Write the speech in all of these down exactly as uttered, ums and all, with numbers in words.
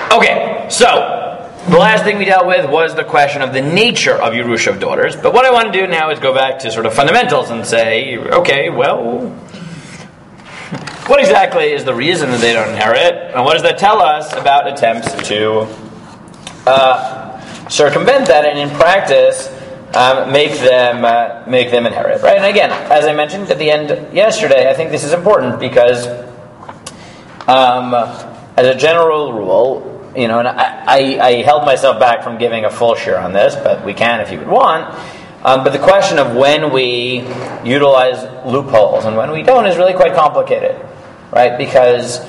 Okay, so the last thing we dealt with was the question of the nature of Yerusha of daughters. But what I want to do now is go back to sort of fundamentals and say, okay, well, what exactly is the reason that they don't inherit? And what does that tell us about attempts to uh, circumvent that and in practice um, make them uh, make them inherit? Right? And again, as I mentioned at the end yesterday, I think this is important because um, as a general rule, you know, and I, I, I held myself back from giving a full share on this, but we can if you would want. Um, but the question of when we utilize loopholes and when we don't is really quite complicated, right? Because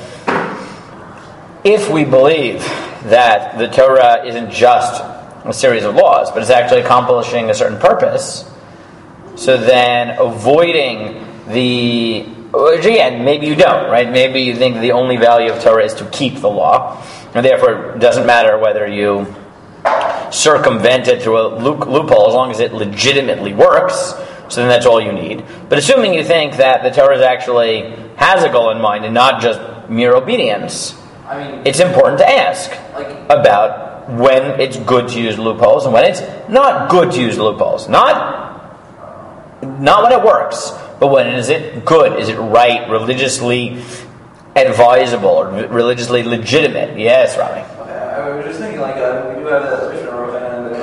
if we believe that the Torah isn't just a series of laws, but it's actually accomplishing a certain purpose, so then avoiding the... Which again, maybe you don't, right? Maybe you think the only value of Torah is to keep the law, and therefore it doesn't matter whether you circumvent it through a loophole as long as it legitimately works, so then that's all you need. But assuming you think that the Torah actually has a goal in mind and not just mere obedience, I mean, it's important to ask like, about when it's good to use loopholes and when it's not good to use loopholes. Not, not when it works, but when is it good? Is it right, religiously advisable, or religiously legitimate? Yes, Rami. Okay, I was just thinking, like, uh, we do have that Mishnah Rosh and the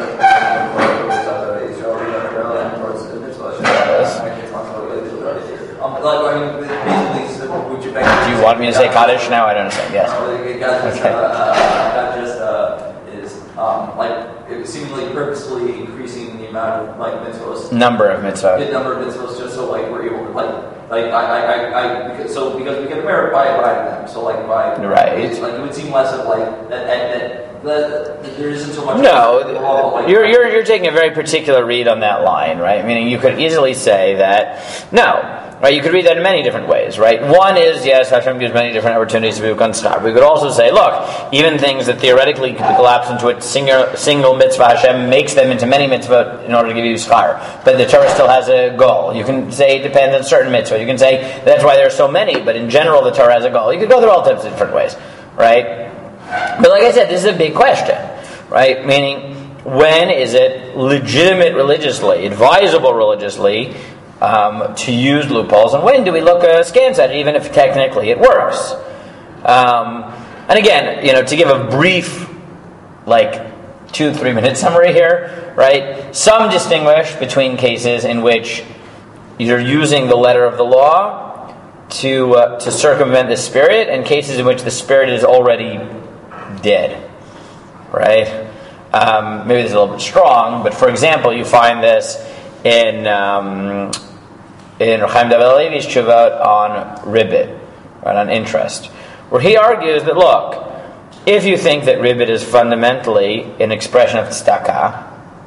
Do you want me to say Kaddish now? I don't understand. Yes. Okay. That just uh, is um, like it seemingly purposefully increasing the amount of like mitzvos. Number of mitzvot. The number of mitzvos, just so like we're able to like like I I I, I because, so because we get merit by abiding them. So like by right. It's like it would seem less of like that that, that, that, that there isn't so much. No, law, like, you're you're you're taking a very particular read on that line, right? Meaning you could easily say that no. Right, you could read that in many different ways, right? One is, yes, Hashem gives many different opportunities to be constable. We could also say, look, even things that theoretically could collapse into a single, single mitzvah, Hashem makes them into many mitzvah in order to give you schar. But the Torah still has a goal. You can say it depends on certain mitzvah. You can say that's why there are so many, but in general the Torah has a goal. You could go through all types of different ways, right? But like I said, this is a big question, right? Meaning, when is it legitimate religiously, advisable religiously, Um, to use loopholes, and when do we look askance at it, even if technically it works? Um, and again, you know, to give a brief, like two, three minute summary here, right? Some distinguish between cases in which you're using the letter of the law to uh, to circumvent the spirit, and cases in which the spirit is already dead, right? Um, maybe this is a little bit strong, but for example, you find this in um, in Chaim David Levi's Tshuvot on ribbit, right, on interest, where he argues that, look, if you think that ribbit is fundamentally an expression of tzedakah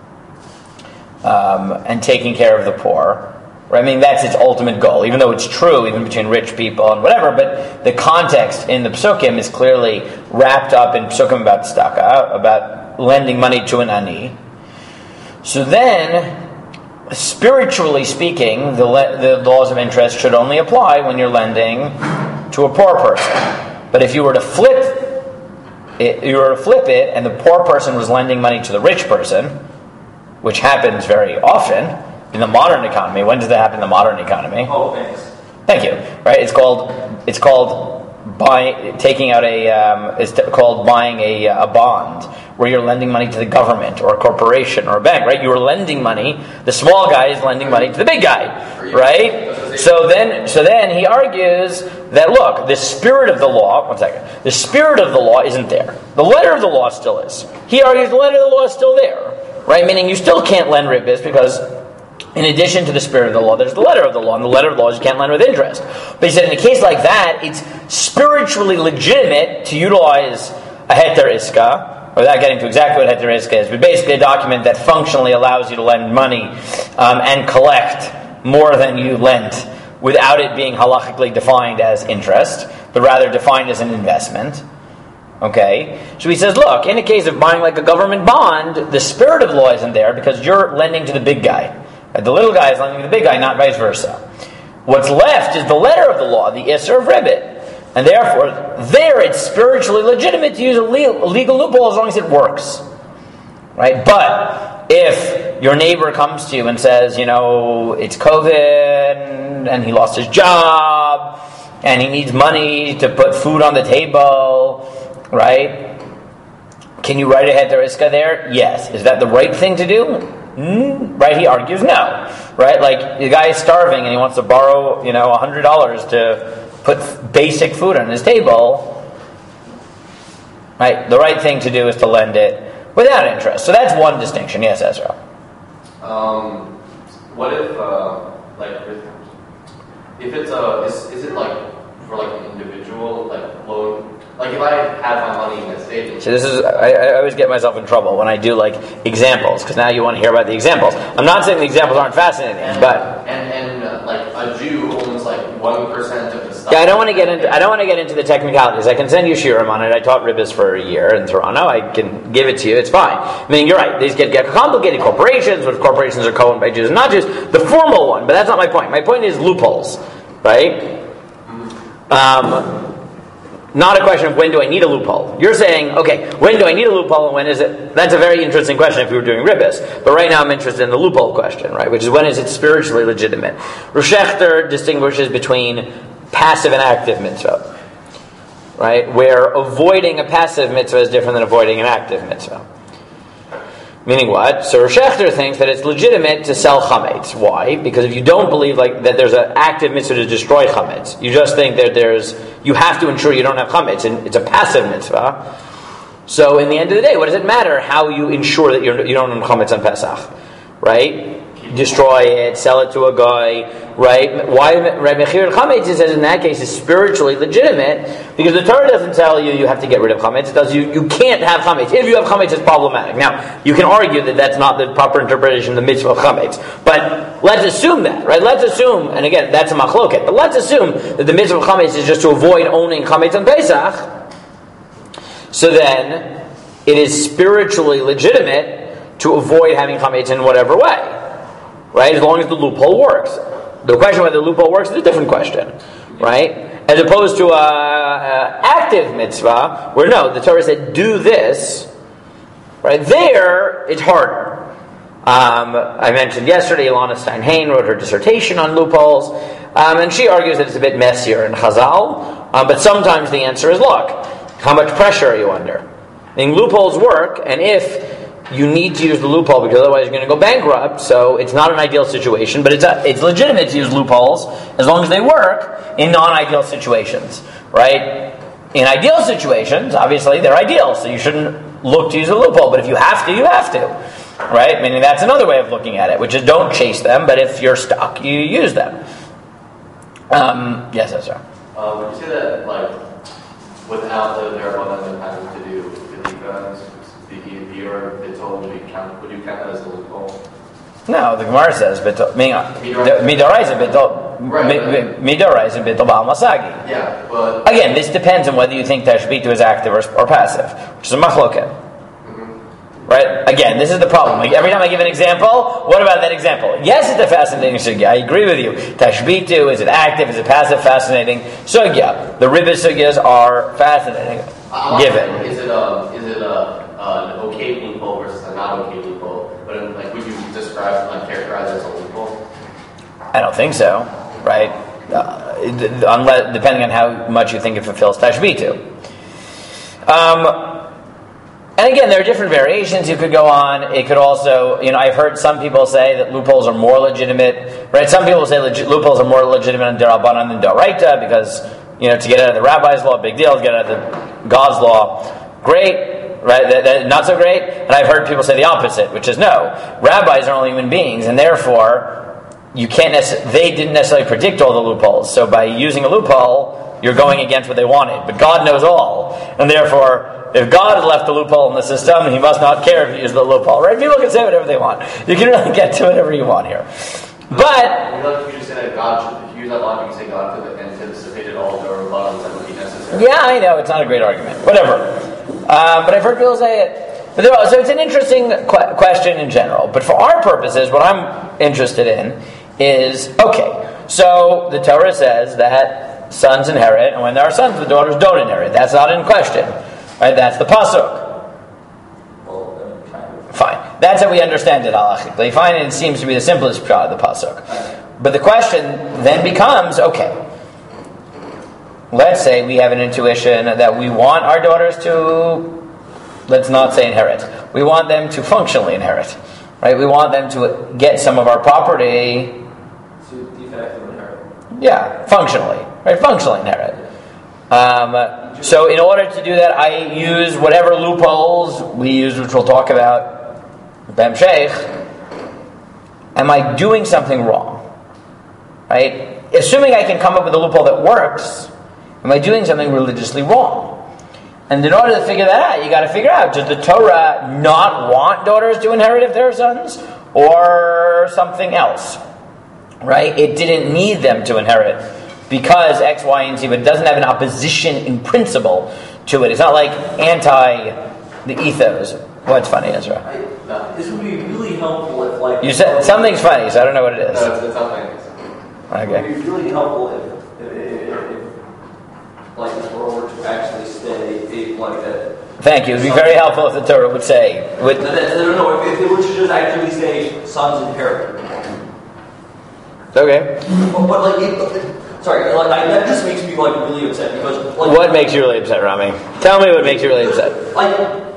um, and taking care of the poor, right, I mean, that's its ultimate goal, even though it's true, even between rich people and whatever, but the context in the Psukim is clearly wrapped up in Psukim about tzedakah, about lending money to an ani. So then, spiritually speaking, the, le- the laws of interest should only apply when you're lending to a poor person. But if you were to flip it, you were to flip it, and the poor person was lending money to the rich person, which happens very often in the modern economy. When does that happen in the modern economy? Oh, thanks. Thank you. Right? It's called it's called buying, taking out a. Um, it's t- called buying a a bond, where you're lending money to the government or a corporation or a bank, right? You are lending money. The small guy is lending money to the big guy, right? So then, so then he argues that, look, the spirit of the law, one second, the spirit of the law isn't there. The letter of the law still is. He argues the letter of the law is still there, right? Meaning you still can't lend ribbis because in addition to the spirit of the law, there's the letter of the law, and the letter of the law is you can't lend with interest. But he said in a case like that, it's spiritually legitimate to utilize a heter iska, without getting to exactly what heter iska is, but basically a document that functionally allows you to lend money um, and collect more than you lent without it being halachically defined as interest, but rather defined as an investment. Okay? So he says, look, in a case of buying like a government bond, the spirit of the law isn't there because you're lending to the big guy. The little guy is lending to the big guy, not vice versa. What's left is the letter of the law, the Isser of Ribbit. And therefore, there it's spiritually legitimate to use a legal, a legal loophole as long as it works. Right? But if your neighbor comes to you and says, you know, it's COVID and he lost his job and he needs money to put food on the table, right? Can you write a heter iska there? Yes. Is that the right thing to do? Mm, right? He argues no. Right? Like the guy is starving and he wants to borrow, you know, one hundred dollars to put basic food on his table. Right? The right thing to do is to lend it without interest. So that's one distinction. Yes, Ezra. Um, what if, uh, like, if it's a, is, is it like for like an individual, like loan? Like if I have my money in a savings. So this is, I, I always get myself in trouble when I do like examples, because now you want to hear about the examples. I'm not saying the examples aren't fascinating, and, but and and uh, like a Jew owns like one percent of the stock. yeah, I don't want to get into I don't want to get into the technicalities. I can send you shiurim on it. I taught ribbis for a year in Toronto. I can give it to you. It's fine. I mean, you're right. These get, get complicated. Corporations, which corporations are co-owned by Jews and not Jews. The formal one, but that's not my point. My point is loopholes, right? Um. Not a question of when do I need a loophole. You're saying, okay, when do I need a loophole and when is it? That's a very interesting question if we were doing ribbis. But right now I'm interested in the loophole question, right? Which is when is it spiritually legitimate? Rosh Hechter distinguishes between passive and active mitzvah, right? Where avoiding a passive mitzvah is different than avoiding an active mitzvah. Meaning what? So Rosh Hechter thinks that it's legitimate to sell chametz. Why? Because if you don't believe like that there's an active mitzvah to destroy chametz, you just think that there's you have to ensure you don't have chametz, and it's a passive mitzvah. So in the end of the day, what does it matter how you ensure that you're, you don't have chametz on Pesach, right? Destroy it, sell it to a guy, right? Why Mechir Chametz says in that case is spiritually legitimate because the Torah doesn't tell you you have to get rid of Chametz. It tells you you can't have Chametz. If you have Chametz, it's problematic. Now, you can argue that that's not the proper interpretation of the mitzvah of Chametz. But let's assume that, right? Let's assume, and again, that's a machloket, but let's assume that the mitzvah of Chametz is just to avoid owning Chametz on Pesach. So then, it is spiritually legitimate to avoid having Chametz in whatever way. Right, as long as the loophole works. The question whether the loophole works is a different question, right? As opposed to a, a active mitzvah, where no, the Torah said do this. Right there, it's harder. Um, I mentioned yesterday, Ilana Stein-Hain wrote her dissertation on loopholes, um, and she argues that it's a bit messier in Chazal. Um, but sometimes the answer is, look, how much pressure are you under? I mean, loopholes work, and if you need to use the loophole because otherwise you're going to go bankrupt. So it's not an ideal situation, but it's a, it's legitimate to use loopholes as long as they work in non-ideal situations, right? In ideal situations, obviously they're ideal, so you shouldn't look to use a loophole. But if you have to, you have to, right? Meaning that's another way of looking at it, which is don't chase them, but if you're stuck, you use them. Um, yes, yes, sir. Uh, would you say that like without the Darabbanan having to do with the guns? Or bittul, would you count? Would you count that as a loophole? No, the Gemara says bittul. Midoraisa bittul. Midoraisa bittul ba'al masagi. Yeah, but again, this depends on whether you think tashbitu is active or, or passive, which is a machloket. Mm-hmm. Right? Again, this is the problem. Like, every time I give an example, what about that example? Yes, it's a fascinating sugya. I agree with you. Tashbitu, is it active? Is it passive? Fascinating sugya. The ribbis sugyas are fascinating. Uh, given. Is it a is it a uh, an okay loophole versus a not okay loophole? But in, like, would you describe, like, characterize it as a loophole? I don't think so, right? Uh, unless, depending on how much you think it fulfills tashbitu. Um, and again, there are different variations you could go on. It could also, you know, I've heard some people say that loopholes are more legitimate, right? Some people say leg- loopholes are more legitimate in Derabanan than Doraita because, you know, to get out of the rabbi's law, big deal. To get out of the God's law, great. Right, that, that, not so great. And I've heard people say the opposite, which is no. Rabbis are only human beings, and therefore you can't. Nece- they didn't necessarily predict all the loopholes. So by using a loophole, you're going against what they wanted. But God knows all, and therefore, if God had left the loophole in the system, He must not care if you use the loophole. Right? People can say whatever they want. You can really get to whatever you want here. But you just say that God should, if you use that logic, you say God could have anticipated all the rebuttal that would be necessary. Yeah, I know it's not a great argument. Whatever. Um, but I've heard people say it. But there, so it's an interesting qu- question in general. But for our purposes, what I'm interested in is, okay, so the Torah says that sons inherit, and when there are sons, the daughters don't inherit. That's not in question. Right? That's the pasuk. Fine. That's how we understand it halachically. Fine, and it seems to be the simplest part of the pasuk. But the question then becomes, okay, let's say we have an intuition that we want our daughters to, let's not say inherit, we want them to functionally inherit. Right? We want them to get some of our property. To de facto inherit. Yeah, functionally. Right? Functionally inherit. Um, so in order to do that, I use whatever loopholes we use, which we'll talk about B'Hemshech. Am I doing something wrong? Right? Assuming I can come up with a loophole that works, am I doing something religiously wrong? And in order to figure that out, you got to figure out, does the Torah not want daughters to inherit if they're sons? Or something else? Right? It didn't need them to inherit because X, Y, and Z, but it doesn't have an opposition in principle to it. It's not like anti the ethos. What's funny, Ezra? I, uh, this would be really helpful if, like... You said something's funny, so I don't know what it is. No, it's, it's not funny. Okay. It would be really helpful if, if, if, if, if like, the Torah were to actually stay, if, like, that... Thank you. It would be very helpful if the Torah would say... Would, no, no, no, no, if, if they were to just actually say, sons inherit. Okay. But, but like, it, sorry, like, I, that just makes me, like, really upset, because... Like, what makes you really upset, Rami? Tell me what makes you really upset. Like...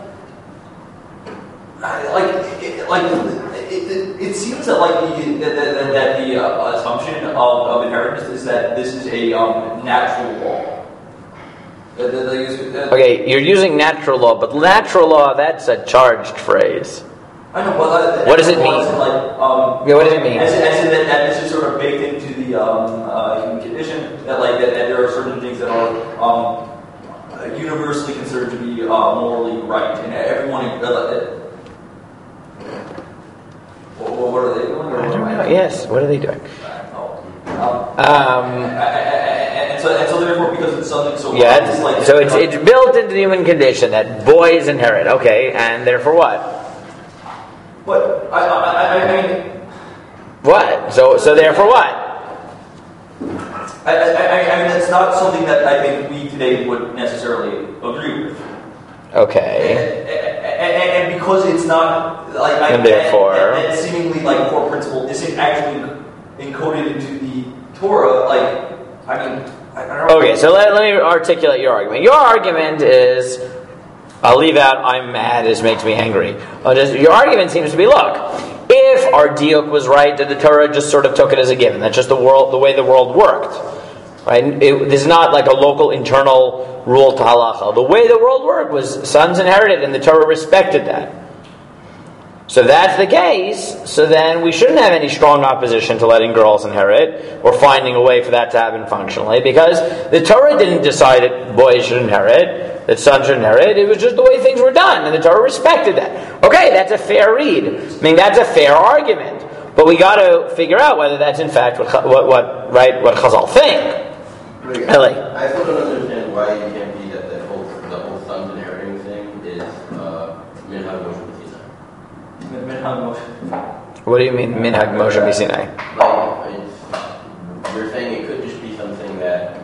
Like, it, like it, it, it seems that like the, that, that, that the uh, assumption of, of inheritance is that this is a um, natural law. That, that, that is, that, Okay, you're using natural law, but natural law, that's a charged phrase. I know, but uh, what does it mean? Like, um, yeah, what does it mean? As, as in that, that this is sort of baked into the um, uh, human condition. That like that, that there are certain things that are um, universally considered to be uh, morally right, and everyone. Uh, What are they doing? I don't know. Yes, what are they doing? Um, Um, and, so, and so therefore, because it's something so... Yeah, it's like, so it's, it's built into the human condition that boys inherit. Okay, and therefore what? But, I, I, I mean... What? So so therefore what? I, I, I mean, that's not something that I think we today would necessarily agree with. Okay. And, and, and because it's not like I, and therefore, and, and seemingly like core principle isn't actually encoded into the Torah. Like, I mean, I, I don't know. Okay, so let, let me articulate your argument. Your argument is, I'll leave out "I'm mad" as makes me angry. I'll just, your argument seems to be: look, if our diuk was right, that the Torah just sort of took it as a given. That's just the world, the way the world worked. Right? It, this is not like a local internal rule to halacha. The way the world worked was sons inherited, and the Torah respected that. So if that's the case, so then we shouldn't have any strong opposition to letting girls inherit, or finding a way for that to happen functionally, because the Torah didn't decide that boys should inherit, that sons should inherit. It was just the way things were done, and the Torah respected that. Okay, that's a fair read. I mean, that's a fair argument. But we got to figure out whether that's in fact what what, what right what Chazal think. Really? L A. I still don't understand why you can't be that the whole the whole sons inheriting thing is uh, minhag Moshe B'Sinai. Minhag Moshe. What do you mean minhag Moshe B'Sinai? Like, it's, you're saying it could just be something that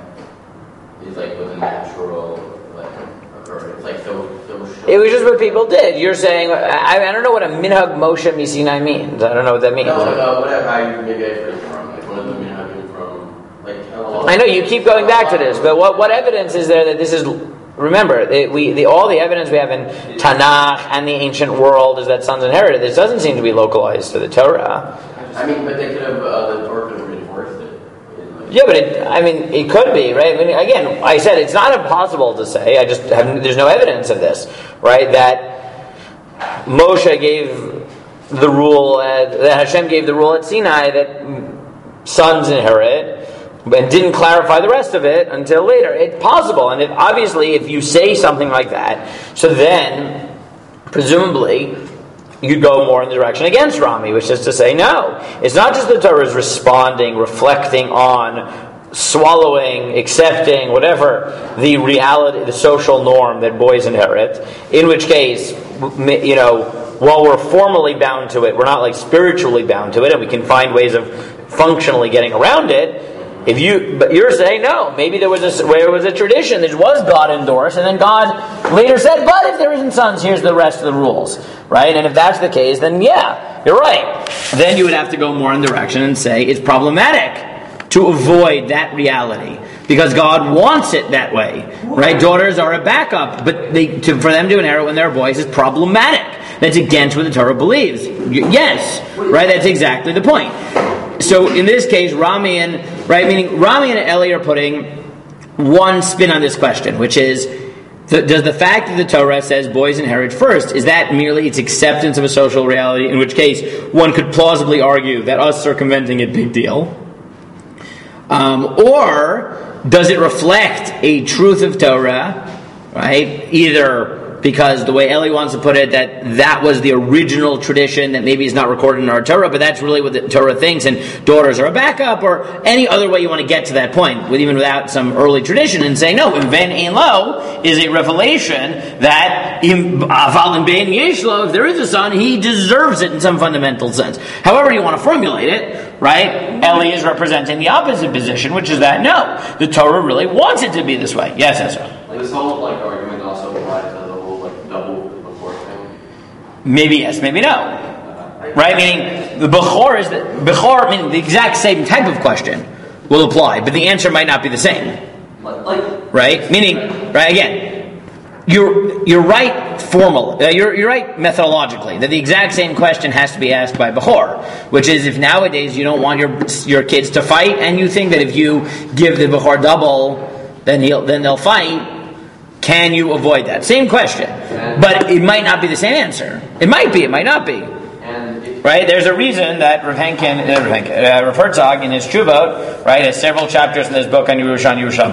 is like was a natural like occurrence, like so so. It was just what people did. You're saying I, I don't know what a minhag Moshe B'Sinai means. I don't know what that means. No, no, whatever. I maybe I phrased it wrong. Like one of the minhagim from like. I know you keep going back to this, but what, what evidence is there that this is? Remember, it, we the, all the evidence we have in Tanakh and the ancient world is that sons inherited. This doesn't seem to be localized to the Torah. I mean, but they could have uh, the Torah could have reinforced it. Like, Yeah, but it, I mean, it could be, right? I mean, again, I said it's not impossible to say. I just have there's no evidence of this, right? That Moshe gave the rule at, that Hashem gave the rule at Sinai that sons inherit. And didn't clarify the rest of it until later. It's possible, and if, obviously, if you say something like that, so then presumably you'd go more in the direction against Rami, which is to say, no, it's not just the Torah is responding, reflecting on, swallowing, accepting, whatever the reality, the social norm that boys inherit. In which case, you know, while we're formally bound to it, we're not like spiritually bound to it, and we can find ways of functionally getting around it. If you, but you're saying no. Maybe there was a where it was a tradition. There was God endorsed, and then God later said, "But if there isn't sons, here's the rest of the rules." Right? And if that's the case, then yeah, you're right. Then you would have to go more in direction and say it's problematic to avoid that reality because God wants it that way. Right? Daughters are a backup, but they, to, for them to inherit when they're boys is problematic. That's against what the Torah believes. Yes, right? That's exactly the point. So in this case, Rami and right, meaning Rami and Eli are putting one spin on this question, which is: the, does the fact that the Torah says boys inherit first, is that merely its acceptance of a social reality? In which case, one could plausibly argue that us circumventing it, big deal. Um, or does it reflect a truth of Torah? Right, either because the way Eli wants to put it, that that was the original tradition that maybe is not recorded in our Torah, but that's really what the Torah thinks, and daughters are a backup, or any other way you want to get to that point, with even without some early tradition, and say, no, Ven Ein Lo is a revelation that Aval in Bein Yesh Lo, if there is a son, he deserves it in some fundamental sense. However you want to formulate it, right? Eli is representing the opposite position, which is that, no, the Torah really wants it to be this way. Yes, Ezra. Like this whole like argument also applies to the whole like double before thing. Maybe yes, maybe no. Right? Meaning the Bechor is the Bechor, meaning the exact same type of question will apply, but the answer might not be the same. Like, right? Meaning, right again, you're you're right formal, uh, you're you're right methodologically that the exact same question has to be asked by Bechor, which is if nowadays you don't want your your kids to fight, and you think that if you give the Bechor double, then he'll then they'll fight. Can you avoid that? Same question. But it might not be the same answer. It might be, it might not be. Right? There's a reason that Rav Henkin, uh, Rav, Henkin uh, Rav Herzog in his Tshuvot, right, has several chapters in this book on Yerusha and Yerusha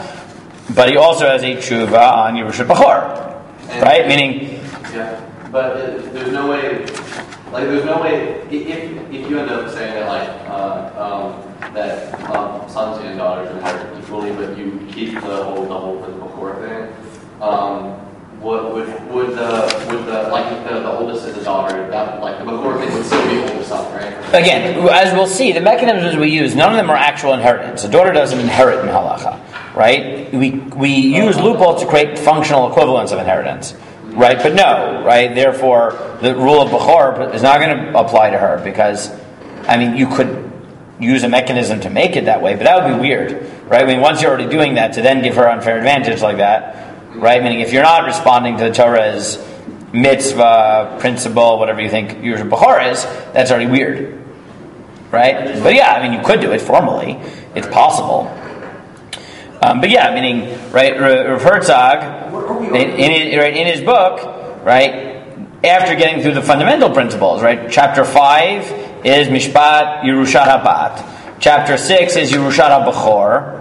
Bat, but he also has a Tshuva on Yerusha Bechor. Right? Meaning... Yeah, but it, there's no way... Like, there's no way... If, if you end up saying that, like, uh, um, that um, sons and daughters inherit equally, but you keep the whole double for the Bechor thing, um, what would would the would the like the, the oldest is the daughter, that like the Bechor thing would still be oldest son, right? Again, as we'll see, the mechanisms we use, none of them are actual inheritance. A daughter doesn't inherit in halacha, right? We we use loopholes to create functional equivalence of inheritance. Right, but no, right? Therefore, the rule of Bechor is not going to apply to her because, I mean, you could use a mechanism to make it that way, but that would be weird, right? I mean, once you're already doing that, to then give her unfair advantage like that, right? Meaning, if you're not responding to the Torah's mitzvah, principle, whatever you think your Bechor is, that's already weird, right? But yeah, I mean, you could do it formally; it's possible. Um, but yeah, meaning, right, Rav Herzog, in, in, right, in his book, right, after getting through the fundamental principles, right, chapter five is Mishpat Yerushat Habat, chapter six is Yerushat HaBechor,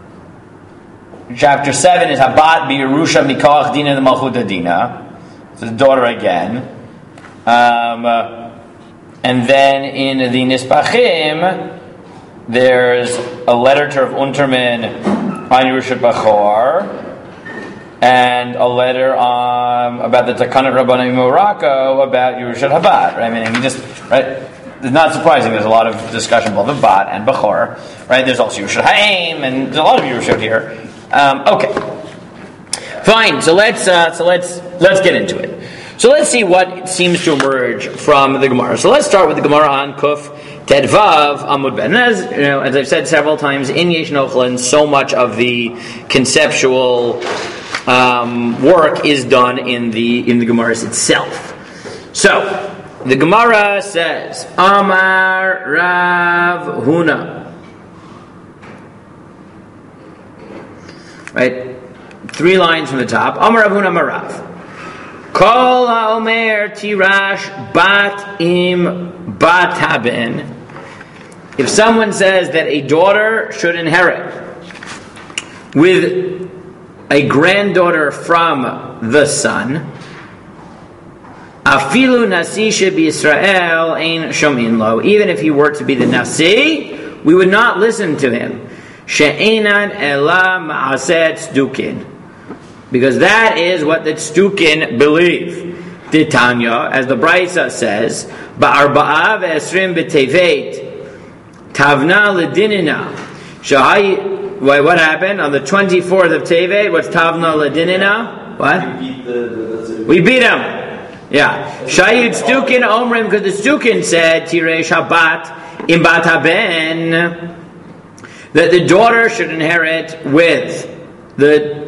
chapter seven is Habat B'Yerusha Mikoach Dina the Malchut Adina, so the daughter again, um, uh, and then in the Nispachim, there's a letter to Rav Unterman on Yerushat Bechor, and a letter um, about the Takanat Rabbanim Morocco about Yerushat Habat. Right? I mean, you just right. It's not surprising. There's a lot of discussion both of Bat and Bechor. Right? There's also Yerushat Ha'im, and there's a lot of Yerushat here. Um, okay, fine. So let's uh, so let's let's get into it. So let's see what seems to emerge from the Gemara. So let's start with the Gemara on Kuf Tedvav Amud Ben. And as you know, as I've said several times, in Yesh Nochlin, so much of the conceptual um, work is done in the in the Gemaras itself. So the Gemara says, Amar Rav Huna. Right, three lines from the top. Amar Rav Huna Marav. Kol ha'omer tirash bat im bat haben. If someone says that a daughter should inherit with a granddaughter from the son, afilu nasi she'b'Yisrael ein shomin lo. Even if he were to be the nasi, we would not listen to him. She'enan ela ma'aseh tzdukin. Because that is what the Tzdukin believe. Titanya, as the Brisa says, Ba'arba'a ve'esrim b'tevet, Tavna l'dinina, Shahai, wait, what happened on the twenty-fourth of Tevet? What's Tavna Ladinina? What? We beat the, the, the We beat him. Yeah. Shayid Stukin Omrim, because the Stukin said, Tirei Shabbat Imbat Haben, that the daughter should inherit with the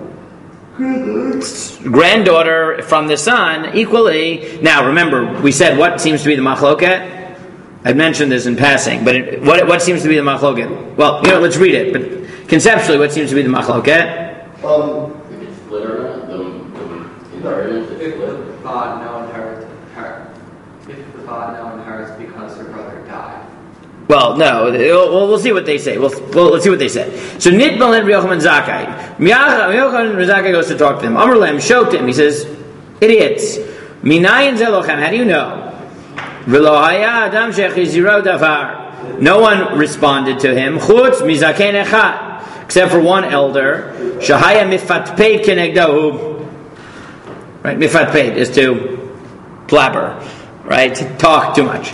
granddaughter from the son equally. Now, remember, we said what seems to be the machloket? I mentioned this in passing, but it, what what seems to be the machloket? Well, you know, let's read it. But conceptually, what seems to be the machloket? Um, if it's split or not, the, the inheritance is If split. the father now inherits her, if the father now inherits because her brother died. Well, no. We'll, we'll see what they say. We'll, well, let's see what they say. So Nitmal and Yochanan Zakkai. Yochanan Zakkai goes to talk to them. Amar Lem showed him. He says, "Idiots. Minayin zelochem. How do you know? V'lo haya adam shechiziro davar." No one responded to him. Chutz mizaken echad, except for one elder. Shahaya mifatpeit kenegdahu. Right, mifatpeit is to blabber, right, to talk too much.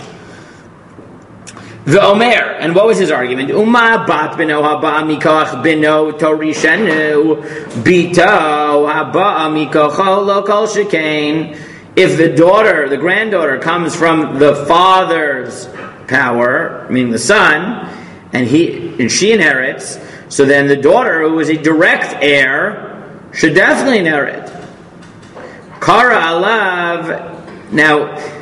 The Omer, and what was his argument? Uma bat beno haba mikoch beno torishenu bito haba mikoch lo kol shekain. If the daughter, the granddaughter, comes from the father's power, meaning the son, and he and she inherits, so then the daughter, who is a direct heir, should definitely inherit. Kara alav. Now,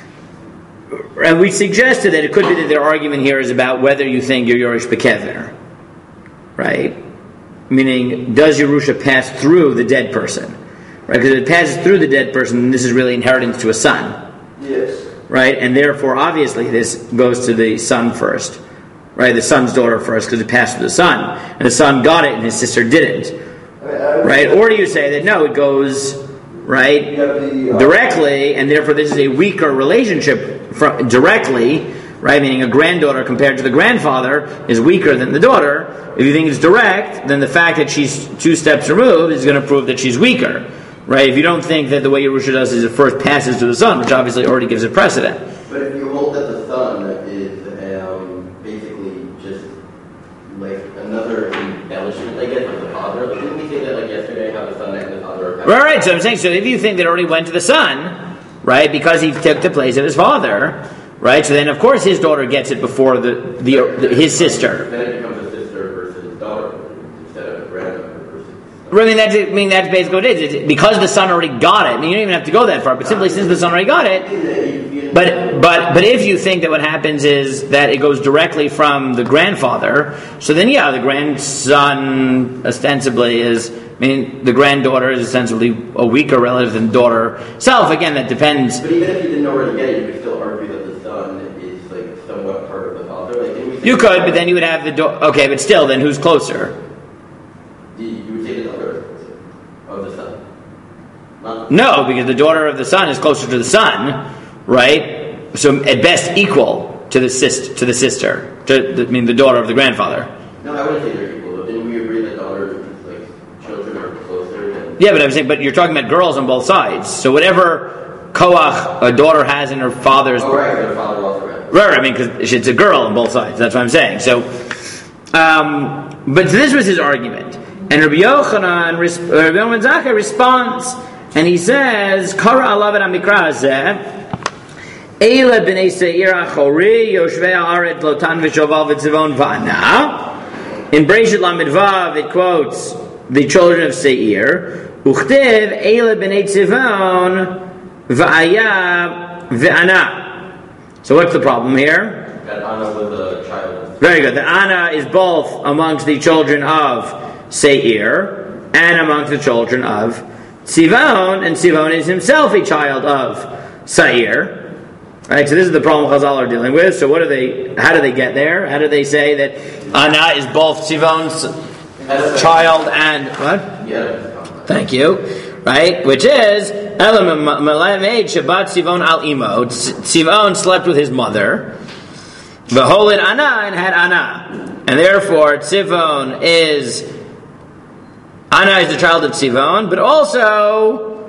and we suggested that it could be that their argument here is about whether you think you're Yorish Bekever, right? Meaning, does Yerusha pass through the dead person? Right? Because if it passes through the dead person, then this is really inheritance to a son. Yes. Right? And therefore, obviously, this goes to the son first. Right? The son's daughter first, because it passed to the son. And the son got it, and his sister didn't. I mean, I Right? Or do you say that, no, it goes, right, the, uh, directly, and therefore this is a weaker relationship from, directly, right? Meaning a granddaughter compared to the grandfather is weaker than the daughter. If you think it's direct, then the fact that she's two steps removed is going to prove that she's weaker, right? If you don't think that the way Yerusha does is it first passes to the son, which obviously already gives it precedent. But if you hold that the son is um, basically just like another embellishment, I guess, of the father, like, didn't we say that like yesterday how the son and the father are Right, right. So I'm saying, so if you think that it already went to the son, right, because he took the place of his father, right, so then of course his daughter gets it before the, the, the his sister. Then it becomes a sister versus daughter instead of a granddaughter versus. I mean, that's, I mean, that's basically what it is. It's because the son already got it. I mean, you don't even have to go that far, but simply since the son already got it. But but but if you think that what happens is that it goes directly from the grandfather, so then yeah, the grandson ostensibly is. I mean, the granddaughter is ostensibly a weaker relative than the daughter self. Again, that depends. But even if you didn't know where to get it, you could still argue that the son is like somewhat part of the father. Like, didn't we say You could, but then you would have the daughter. Okay, but still, then who's closer? You, you would say the daughter is closer of the son. Not No, because the daughter of the son is closer to the son, right? So at best equal to the sis to the sister. To the, I mean, the daughter of the grandfather. No, I wouldn't say they're equal. But didn't we agree that daughters, like children, are closer than? Yeah, but I'm saying, but you're talking about girls on both sides. So whatever koach a daughter has in her father's. Oh, right, their father also ran. Right, I mean, because it's a girl on both sides. That's what I'm saying. So, um, but this was his argument, and Rabbi Yochanan, Rabbi Yochanan Zakkai responds, and he says, "Kara alav et hamikra hazeh, Eila b'nei seir achori yoshvei haaret lotan v'shoval v'tzivon v'ana." In Breshit Lamed Vav, it quotes the children of Seir, "Uchtev Eila b'nei tzivon v'aya v'ana." So what's the problem here? That Anna was a child. Very good. The Anna is both amongst the children of Seir and amongst the children of Tzivon, and Tzivon is himself a child of Seir. Right, so this is the problem Chazal are dealing with. So what do they? How do they get there? How do they say that Anna is both Tzivon's child and what? Yeah. Thank you. Right, which is Elam Malamed Shabbat Tzivon al Imo. Tzivon slept with his mother. V'holid Anna and had Anna, and therefore Tzivon is Anna is the child of Tzivon, but also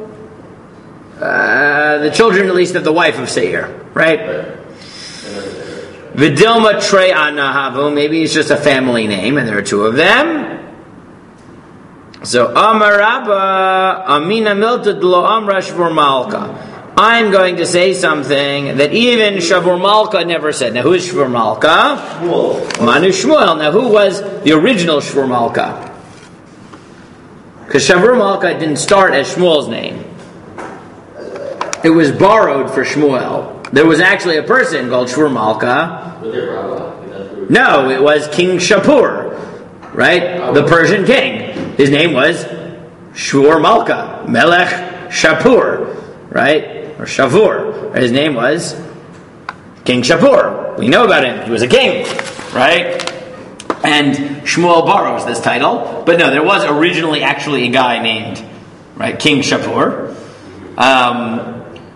uh, the children, at least, of the wife of Seir. Right. Vidilma Trey Anahavu, maybe it's just a family name, and there are two of them. So Amar Rabba Amina Milta Dlo Amra Shvur Malka. I'm going to say something that even Shavur Malka never said. Now, who is Shvur Malka? Shmuel. Manu Shmuel. Now, who was the original Shvur Malka? Because Shavur Malka didn't start as Shmuel's name. It was borrowed for Shmuel. There was actually a person called Shvur Malka. Was it Rava? No, it was King Shapur, right? The Persian king. His name was Shvur Malka, Melech Shapur, right? Or Shavur. His name was King Shapur. We know about him. He was a king, right? And Shmuel borrows this title. But no, there was originally actually a guy named, right, King Shapur. Um,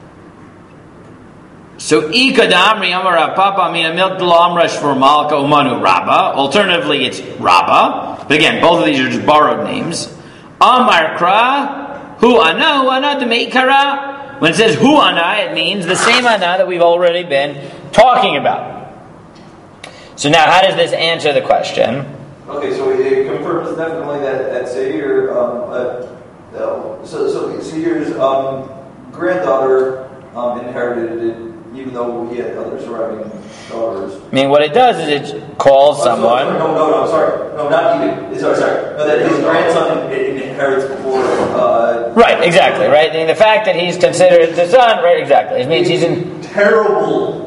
so, Ikadamri Amara Papa Mina Miltla Amra Shvur Malka Umanu Rabba. Alternatively, it's Rabba. But again, both of these are just borrowed names. Amar Kra, Hu Ana, Hu Ana Demeikara. When it says Hu Ana, it means the same Ana that we've already been talking about. So now, how does this answer the question? Okay, so it confirms definitely that that Seir, um, uh, uh, so so Seir's um, granddaughter um, inherited it, even though he had other surviving daughters. I mean, what it does is it calls Oh, someone. So, no, no, no, sorry, no, not even. Sorry, sorry. No, that his grandson inherits before. Uh, right, exactly. Right, I mean, the fact that he's considered the son. Right, exactly. It means he's in terrible,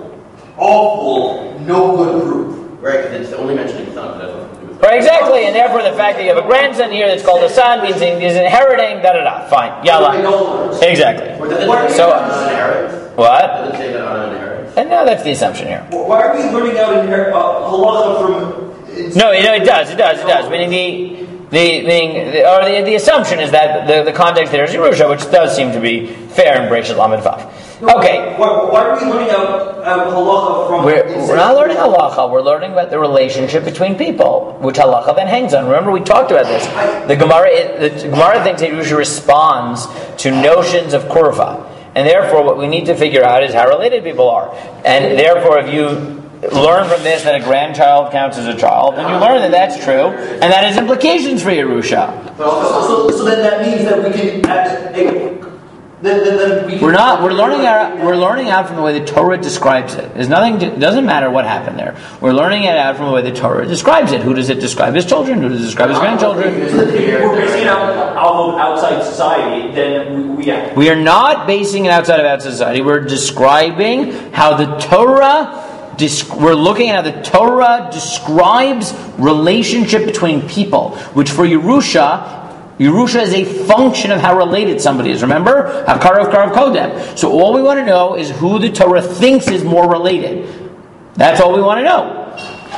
awful, no good group. Right, because it's only mentioning son. That's what it was. Right, exactly, and therefore the fact that you have a grandson here that's called a son means he's inheriting. Da da da. Fine. Yalla. Exactly. Or does it say So- that Anna inherits? What? Does it say that Anna inherits? And no, that's the assumption here. Why are we learning out inher- uh, halacha from? No, you know it does. It does. It does. Meaning the the meaning the, or the, the assumption is that the, the context there is Yerusha, which does seem to be fair in Bereshit Lamed Vav. Okay. Why, why are we learning out, out halacha from? We're, we're not learning halacha. We're learning about the relationship between people, which halacha then hangs on. Remember, we talked about this. The Gemara, the Gemara thinks that Yerusha responds to notions of kurva, and therefore, what we need to figure out is how related people are. And therefore, if you learn from this that a grandchild counts as a child, then you learn that that's true, and that has implications for Yerusha. So, so, so then that means that we can. Act, hey, then, then, then we can We're not. We're learning out. We're learning out from the way the Torah describes it. There's nothing. To, it doesn't matter what happened there. We're learning it out from the way the Torah describes it. Who does it describe as children? Who does it describe as grandchildren? If we're basing it out, out of outside society, then we, we act. We are not basing it outside of outside society. We're describing how the Torah. We're looking at how the Torah describes relationship between people, which for Yerusha. Yerusha is a function of how related somebody is. Remember? Hakarav Karav Kodem. So all we want to know is who the Torah thinks is more related. That's all we want to know.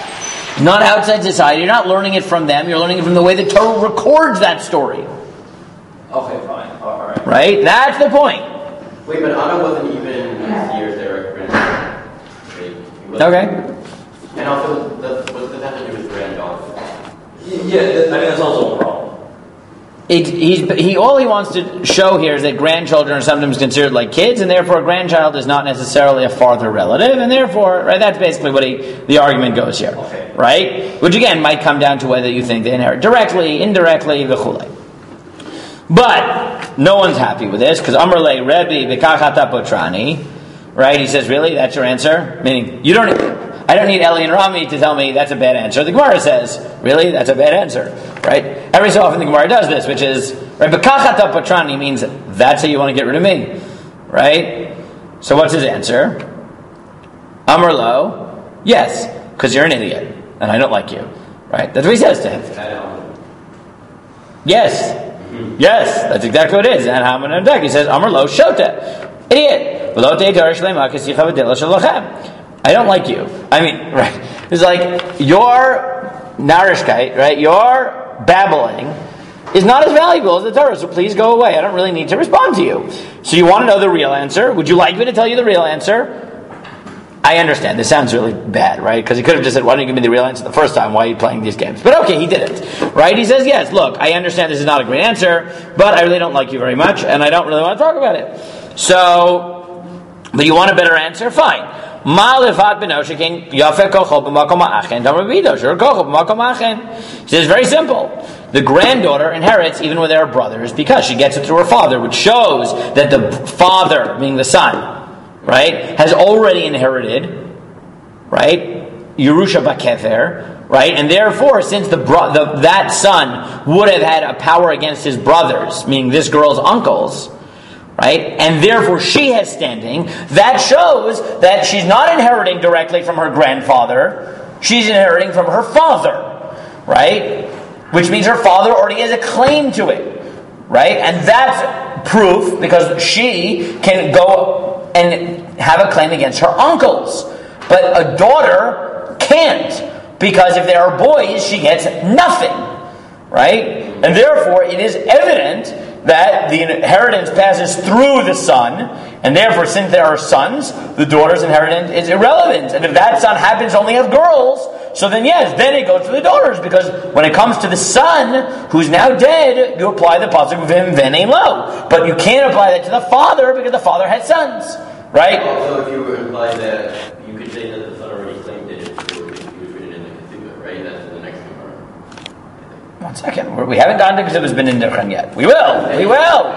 Not outside society. You're not learning it from them. You're learning it from the way the Torah records that story. Okay, fine. All right. Right? That's the point. Wait, but Anna wasn't even years there. Okay. And also, does, what does that have to do with granddaughter? Yeah, I mean that's also a problem. It, he's, he all he wants to show here is that grandchildren are sometimes considered like kids, and therefore a grandchild is not necessarily a farther relative, and therefore, right? That's basically what he, the argument goes here, Okay. right? Which again might come down to whether you think they inherit directly, indirectly, v'chulei. But no one's happy with this because Amrle Rebbe B'kachata Potrani, right? He says, really, that's your answer? Meaning you don't. I don't need Eli and Rami to tell me that's a bad answer. The Gemara says, really, that's a bad answer, right? Every so often the Gemara does this, which is, right, B'kachata Potrani means that's how you want to get rid of me, right? So what's his answer? Amrlo, yes, because you're an idiot, and I don't like you, right? That's what he says to him. Yes, yes, that's exactly what it is. And Haman and He says, Amrlo Shota, idiot. I don't like you. I mean, right? It's like your narishkeit, right? Your babbling is not as valuable as the Torah. So please go away. I don't really need to respond to you. So you want to know the real answer? Would you like me to tell you the real answer? I understand. This sounds really bad, right? Because he could have just said, "Why don't you give me the real answer the first time? Why are you playing these games?" But okay, he didn't, right? He says, "Yes. Look, I understand this is not a great answer, but I really don't like you very much, and I don't really want to talk about it." So, but you want a better answer? Fine. Ma'alefat benoshekin yafe kocho b'makom ha'achen. Damavido shur kocho b'makom ha'achen. He says very simple. The granddaughter inherits even when they are brothers because she gets it through her father, which shows that the father, meaning the son, right, has already inherited, right, Yerusha Bakever, right, and therefore, since the, bro- the that son would have had a power against his brothers, meaning this girl's uncles, right, and therefore she has standing, that shows that she's not inheriting directly from her grandfather, she's inheriting from her father, right? Which means her father already has a claim to it, right? And that's proof because she can go and have a claim against her uncles. But a daughter can't, because if there are boys, she gets nothing, right? And therefore, it is evident that the inheritance passes through the son, and therefore, since there are sons, the daughter's inheritance is irrelevant. And if that son happens to only have girls, so then yes, then it goes to the daughters, because when it comes to the son, who's now dead, you apply the pasuk of him venein lo. But you can't apply that to the father, because the father had sons, right? Also, if you were implied that, you could say that the son already claimed it, if he was written in the Ketubah, right? That's the next Gemara. One second, We're, we haven't gotten to Ketubah's bin Indichan yet. We will, we will.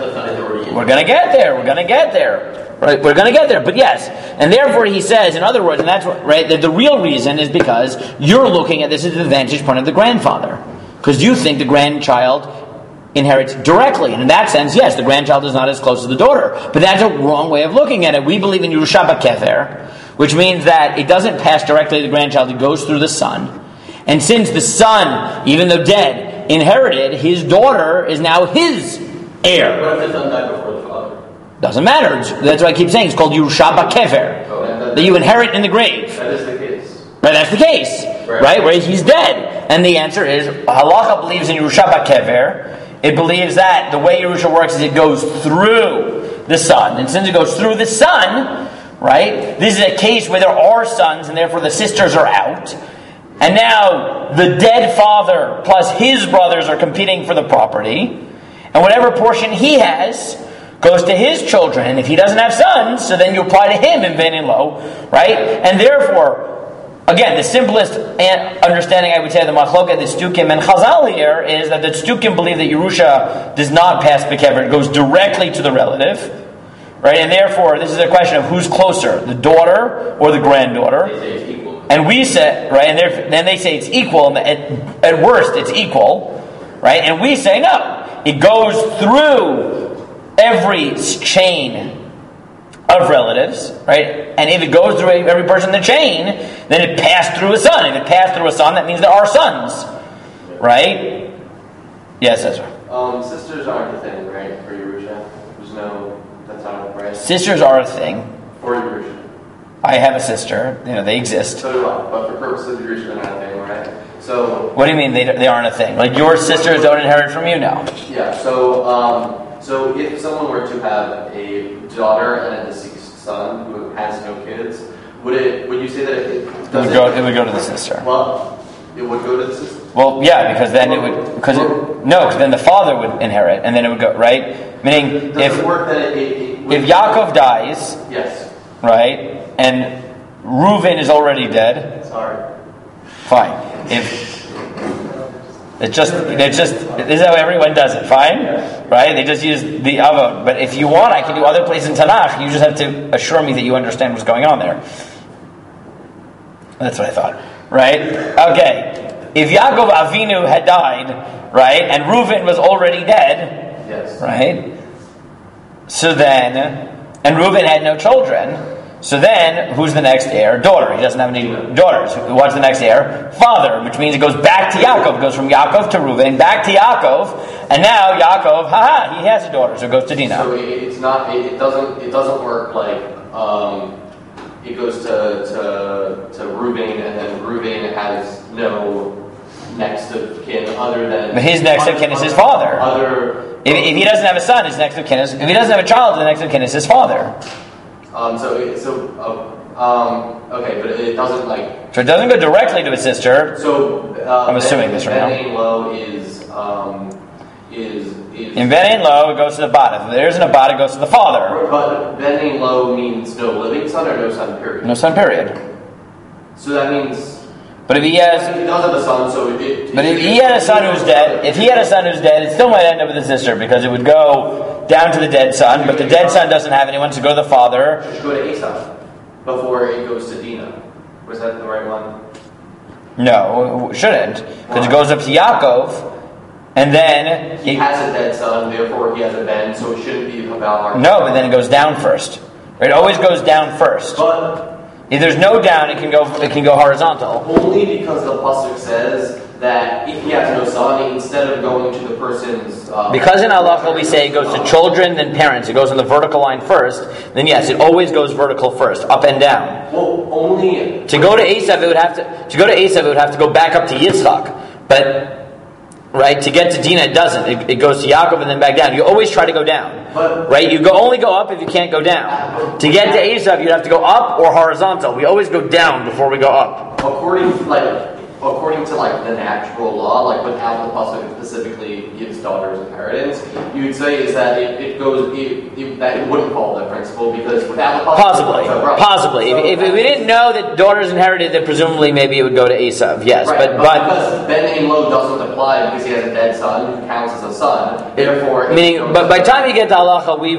We're going to get there. We're going to get there. Right? We're going to get there. But yes, and therefore he says, in other words, and that's what, right, that the real reason is because you're looking at this as the vantage point of the grandfather. Because you think the grandchild inherits directly. And in that sense, yes, the grandchild is not as close to the daughter. But that's a wrong way of looking at it. We believe in Yerusha Bakever, which means that it doesn't pass directly to the grandchild, it goes through the son. And since the son, even though dead, inherited, his daughter is now his heir. What if the son died before the father? Doesn't matter. That's what I keep saying. It's called Yerusha Bakever. Oh, that, that you inherit in the grave. That is the case. Right, that's the case. Right, right? Where he's dead. And the answer is, Halacha believes in Yerusha Bakever. It believes that the way Yerusha works is it goes through the son. And since it goes through the son, right, this is a case where there are sons and therefore the sisters are out. And now the dead father plus his brothers are competing for the property. And whatever portion he has goes to his children. And if he doesn't have sons, so then you apply to him in venein lo, right? And therefore, again, the simplest understanding I would say of the machloket, the Tzdukim and Chazal here is that the Tzdukim believe that Yerusha does not pass Bekever. It goes directly to the relative. Right? And therefore, this is a question of who's closer, the daughter or the granddaughter. They say it's equal. And we say, right, and then they say it's equal, and at, at worst it's equal, right? And we say no. It goes through every chain of relatives, right? And if it goes through every person in the chain, then it passed through a son. If it passed through a son, that means there are sons, right? Yes, Ezra. Um, sisters aren't a thing, right, for Yerusha? There's no, that's not right. Sisters are a thing. For Yerusha. I have a sister. You know, they exist. So do I, but for purposes of Yerusha, they're not a thing, right? So... What do you mean they, they aren't a thing? Like your sisters don't inherit from you? No. Yeah, so, um, so if someone were to have a daughter and a deceased son who has no kids, would it? Would you say that it, It would go. It would go to the sister. Well, it would go to the sister. Well, yeah, because then it would. Because it, no, because then the father would inherit, and then it would go right. Meaning, Does if it work that it, it, it would if Yaakov dies, yes, right, and Reuven is already dead, sorry, fine. If It's just, it's just, this is how everyone does it, fine? Right? They just use the avot. But if you want, I can do other places in Tanakh. You just have to assure me that you understand what's going on there. That's what I thought. Right? Okay. If Yaakov Avinu had died, right, and Reuven was already dead, yes, right? So then, and Reuven had no children, so then, who's the next heir? Daughter. He doesn't have any daughters. What's the next heir? Father, which means it goes back to Yaakov. It goes from Yaakov to Reuven, back to Yaakov, and now Yaakov, haha, he has a daughter, so it goes to Dinah. So it's not. It, it doesn't. It doesn't work like um, it goes to to to Reuven, and then Reuven has no next of kin other than. But his next of kin is his father. Other. If, if he doesn't have a son, his next of kin is. If he doesn't have a child, the next of kin is his father. Um, so, so, uh, um, okay, but it doesn't like. So it doesn't go directly to his sister. So uh, I'm assuming this right now. Venein lo is um, is is. In Ben Ein Lo, it goes to the bot. If there isn't a bot, it goes to the father. But Ben Ein Lo means no living son or no son, period? No son, period. So that means. But if he has, He does have a son, so it. but if he had a son who's dead, if he had a son who's dead, it still might end up with a sister because it would go down to the dead son. But the dead son doesn't have anyone, so go to the father. It should go to Esau before it goes to Dinah. Was that the right one? No, it shouldn't, because it goes up to Yaakov, and then He has a dead son, therefore he has a Ben, so it shouldn't be about our. no, but then it goes down first. It always goes down first. But If there's no down, it can go it can go horizontal. only because the pasuk says that if he has no son, instead of going to the person's. Uh, Because in halacha we say it goes to children, then parents. It goes on the vertical line first. Then yes, it always goes vertical first, up and down. Well, only. To go to Esav, it would have to to go to Esav, it would have to go back up to Yitzchak. But right to get to Dinah, it doesn't. It, it goes to Yaakov and then back down. You always try to go down. But- right, you go only go up if you can't go down. To get to Esav, you'd have to go up or horizontal. We always go down before we go up. According like according to like the natural law, like without the pasuk specifically gives daughters inheritance, you would say is that it, it goes it, it, that it wouldn't follow that principle because without the pasuk, Possibly, so, right. possibly. So, if, if we didn't know that daughters inherited, then presumably maybe it would go to Esav. Yes, right, but but, but because Ben Ein Lo doesn't apply because he has a dead son who counts as a son, therefore. it meaning, goes- but by the time you get to halacha, we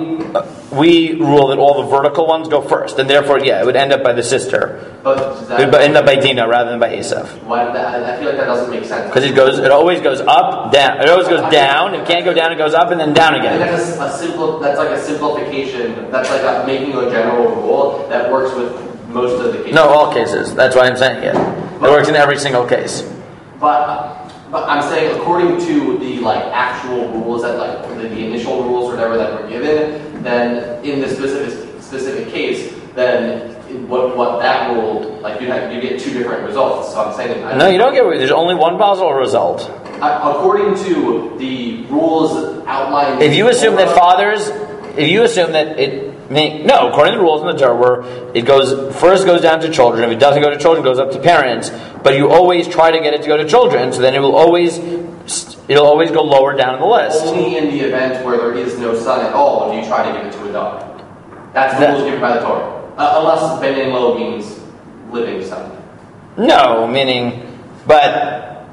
we rule that all the vertical ones go first, and therefore, yeah, it would end up by the sister. But does It would that, end up by Dinah rather than by Esav. why, that, I feel like that doesn't make sense. Because it goes, it always goes up, down. It always goes down. If it can't go down, it goes up and then down I think again. that's a, a simple. That's like a simplification. That's like a, making a general rule that works with most of the cases. No, all cases. That's why I'm saying it. It works in every single case. But but I'm saying according to the like actual rules that like the, the initial rules or whatever that were given, then in this specific specific case, then what what that rule like you have you get two different results. So I'm saying I, No, you don't get. There's only one possible result. I, according to the rules outlined. If you assume that fathers, if you assume that it, may, no, according to the rules in the Torah, where it goes first goes down to children. If it doesn't go to children, it goes up to parents. But you always try to get it to go to children, so then it will always, it'll always go lower down in the list. Only in the event where there is no son at all do you try to give it to a daughter. That's the That- rules given by the Torah. Uh, unless Ben Ein Lo means living son. No, meaning, but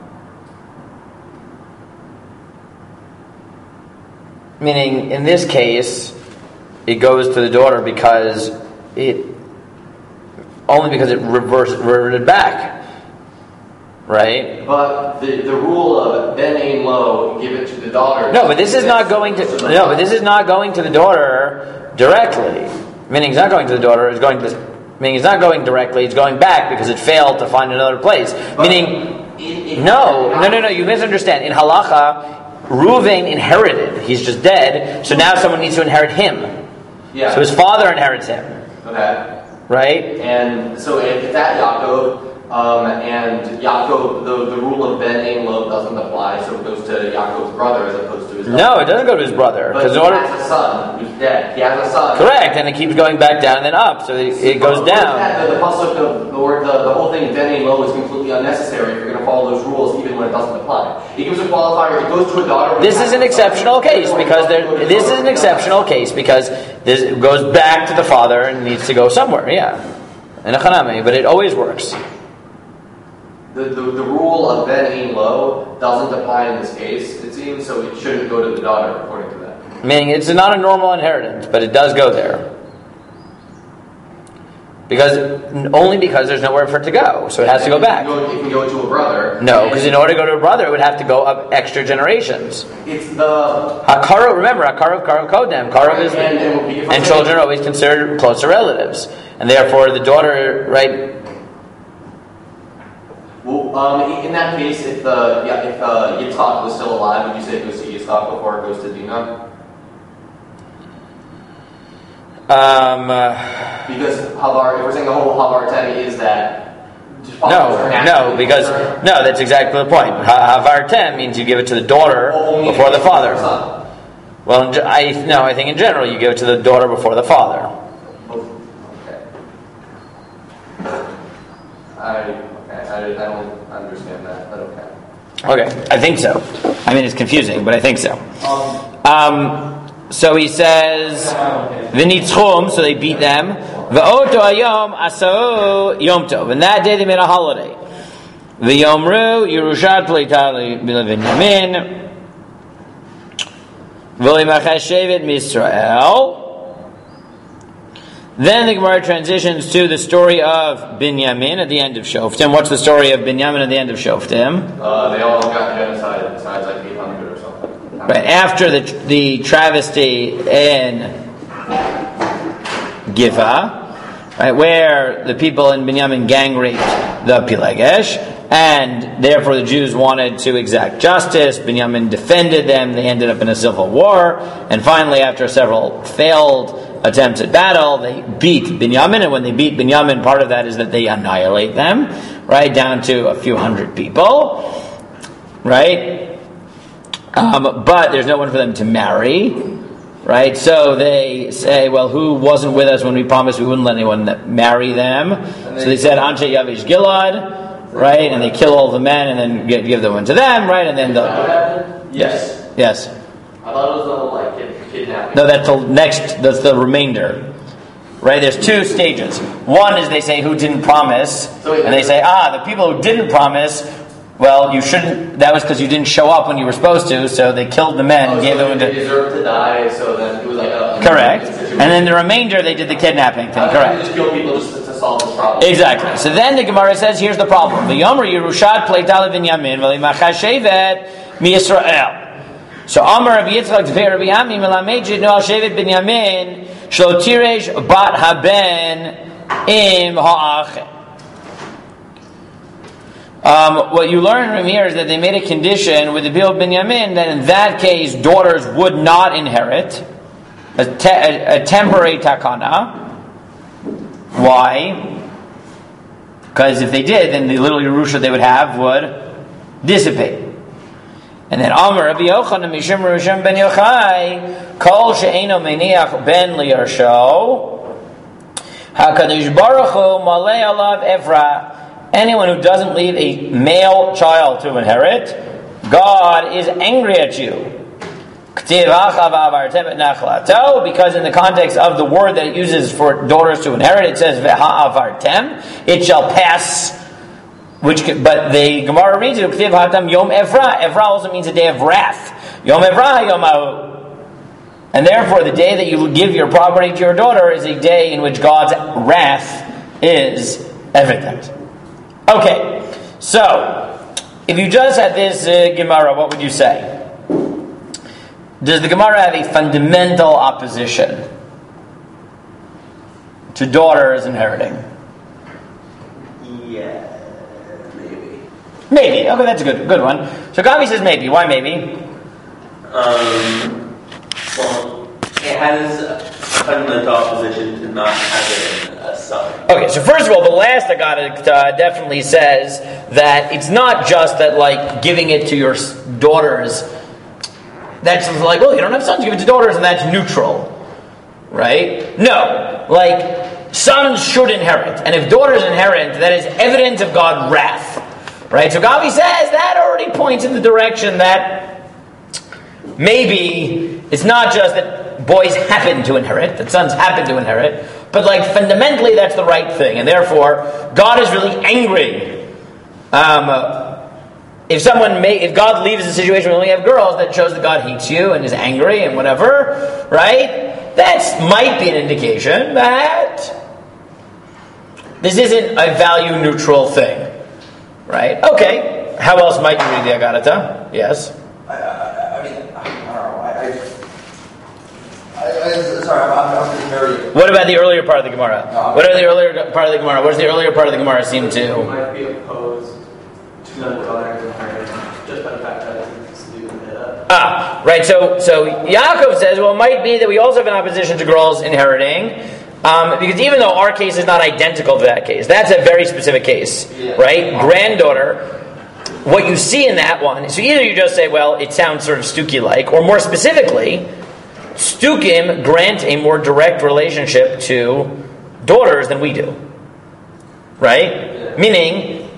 meaning in this case, it goes to the daughter because it only because it reversed reverted back. Right? But the, the rule of Ben Ein Lo, give it to the daughter. No, but this is not going to no, but this is not going to the daughter directly. Meaning it's not going to the daughter, it's going to meaning it's not going directly, it's going back because it failed to find another place. But meaning it- it- no, no, no, no, you misunderstand. In halacha, Reuven inherited. He's just dead, so now someone needs to inherit him. Yeah. So his father inherits him. Okay. Right? And so if it's at Yaakov, um, and Yaakov, the, the rule of Ben Ein Lo doesn't apply, so it goes to Yaakov's brother as opposed to his daughter. No, it doesn't go to his brother. But Because he in order has a son who's dead. He has a son. correct, and it keeps going back down and then up, so it, it goes down. The, the pasuk of the word, the, the whole thing, Ben Ein Lo, is completely unnecessary if you're going to follow those rules, even when it doesn't apply. It gives a qualifier. It goes to a daughter. This is an exceptional case because there, this is an exceptional case because this goes back to the father and needs to go somewhere. Yeah, in a chanami, but it always works. The, the, the rule of Ben Ein Lo doesn't apply in this case, it seems, so it shouldn't go to the daughter, according to that. Meaning it's not a normal inheritance, but it does go there. Because only because there's nowhere for it to go, so it has to go back. It can go, it can go to a brother. No, because in order to go to a brother, it would have to go up extra generations. It's the Hakaro, remember, Hakaro, Karo, Kodem. Karo is, And- and it would be- and children are always considered closer relatives, and therefore the daughter, right? well, um, in that case, if the yeah, if uh, Yitzchak was still alive, would you say it goes to Yitzchak before it goes to Dinah? Um, uh, Because Havar, if we're saying the whole Havar ten is that. no, no, because no, that's exactly the point. Ha- Havar ten means you give it to the daughter Only before the if father. it's son. Well, in ge- I no, I think in general you give it to the daughter before the father. Okay. I okay, I, I don't understand that, but okay. Okay, I think so. I mean, it's confusing, but I think so. Um, so he says, "V'nitzchum," so they beat them. V'oto hayom asau yom tov, and that day they made a holiday. V'yomru Yerushat pleitali b'Yamin v'limachashevet Misrael. Then the Gemara transitions to the story of Binyamin at the end of Shoftim. What's the story of Binyamin at the end of Shoftim? Uh, they all got genocide besides like eight hundred or something. Right after the the travesty in Giva, right, where the people in Binyamin gang raped the Pilegesh, and therefore the Jews wanted to exact justice. Binyamin defended them. They ended up in a civil war, and finally, after several failed attempts at battle, they beat Binyamin, and when they beat Binyamin, part of that is that they annihilate them, right, down to a few hundred people, right? Um, but there's no one for them to marry, right? So they say, well, who wasn't with us when we promised we wouldn't let anyone marry them? So they said, Anshe Yavish Gilad, right? And they kill all the men and then give, give the one to them, right? And then the... Yes. Yes. I thought it was all like kid, kidnapping. No, that's the next, that's the remainder. Right? There's two stages. One is they say who didn't promise, and they say, ah, the people who didn't promise, well, you shouldn't, that was because you didn't show up when you were supposed to, so they killed the men oh, and gave so them they to... deserved to die, so then it was like a... Correct. And then the remainder, they did the kidnapping thing, correct. Just kill people just to solve the problem. Exactly. So then the Gemara says, here's the problem. V'yomer Yerushat pleitali Binyamin v'limachashevet miYisrael. So Amar Rabbi Yitzchak Tefei Rabbi Ami Melamed Noal Shevet Binyamin Shlo Tiresh Bat Haben Im Ha'achet. Um, what you learn from here is that they made a condition with the people of Binyamin that in that case daughters would not inherit, a, te- a, a temporary takana. Why? Because if they did, then the little Yerusha they would have would dissipate. And then Amar Rabbi Yochanan Mishum Rishon ben Yochai Kol she'eino meniach ben liyarsho HaKadosh Baruch Hu malei alav evra. Anyone who doesn't leave a male child to inherit, God is angry at you. Because in the context of the word that it uses for daughters to inherit, it says V'ha'avartem, it shall pass. Which, but the Gemara reads it, Yom Evra. Evra also means a day of wrath. Yom Evra, Yom Ahu. And therefore, the day that you give your property to your daughter is a day in which God's wrath is evident. Okay, so if you just had this uh, Gemara, what would you say? Does the Gemara have a fundamental opposition to daughters inheriting? Yeah. Maybe. Okay, that's a good good one. So Gavi says maybe. Why maybe? Um, well, it has a fundamental opposition to not having a son. Okay, so first of all, the last Agadah uh, definitely says that it's not just that, like, giving it to your daughters, that's like, well, you don't have sons, give it to daughters, and that's neutral. Right? No. Like, sons should inherit. And if daughters inherit, that is evidence of God's wrath. Right, so Gavi says that already points in the direction that maybe it's not just that boys happen to inherit, that sons happen to inherit, but like fundamentally that's the right thing, and therefore God is really angry. Um, if someone may, if God leaves a situation where we only have girls, that shows that God hates you and is angry and whatever, right? That might be an indication that this isn't a value neutral thing. Right? Okay. How else might you read the Agadata? Yes. I, I, I mean, I don't know. I, I, I, I sorry, I'm, I'm, I'm just very. What about the earlier part of the Gemara? No, what are the earlier part of the Gemara? What does the earlier part of the Gemara seem to? It might be opposed to the daughters inheritance just by the fact that it's Nida. Ah, right. So, so Yaakov says, well, it might be that we also have an opposition to girls inheriting. Um, because even though our case is not identical to that case, that's a very specific case, yeah. right? Granddaughter, what you see in that one, so either you just say, well, it sounds sort of Stuki-like, or more specifically, Stukim grant a more direct relationship to daughters than we do, right? Yeah. Meaning,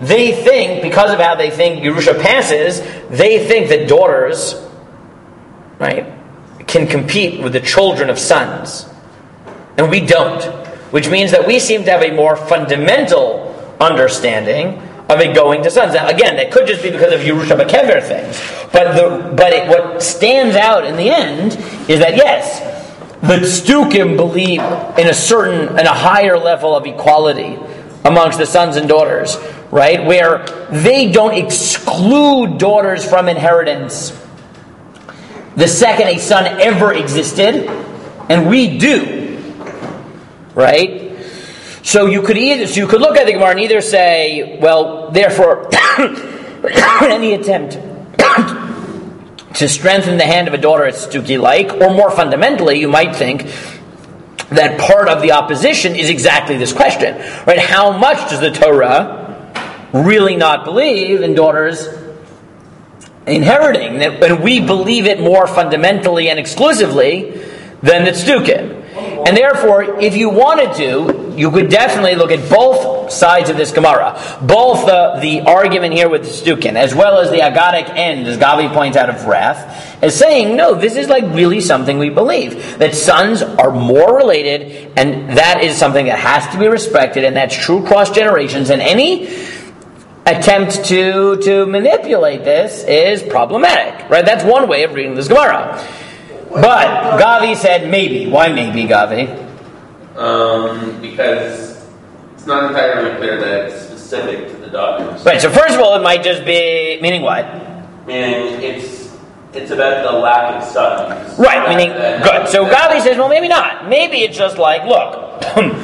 they think, because of how they think Yerusha passes, they think that daughters, right, can compete with the children of sons. And we don't. Which means that we seem to have a more fundamental understanding of it going to sons. Now, again, that could just be because of Yerusha B'Kever things. But the but it, what stands out in the end is that, yes, the Tzdukim believe in a certain, in a higher level of equality amongst the sons and daughters, right? Where they don't exclude daughters from inheritance the second a son ever existed, and we do, right? So you could either, so you could look at the Gemara and either say, well, therefore, any attempt to strengthen the hand of a daughter is Tzduki-like, or more fundamentally, you might think that part of the opposition is exactly this question, right? How much does the Torah really not believe in daughters inheriting? And we believe it more fundamentally and exclusively than the Tzdukim. And therefore, if you wanted to, you could definitely look at both sides of this Gemara. Both the, the argument here with the Tzdukim, as well as the Agadic end, as Gavi points out, of wrath, as saying, no, this is like really something we believe. That sons are more related, and that is something that has to be respected, and that's true cross generations. And any attempt to, to manipulate this is problematic. Right? That's one way of reading this Gemara. But Gavi said maybe. Why maybe, Gavi? Um, because it's not entirely clear that it's specific to the daughters. Right, so first of all, it might just be, meaning what? Meaning it's it's about the lack of sons. Right, meaning, good. So Gavi says, well, maybe not. Maybe it's just like, look,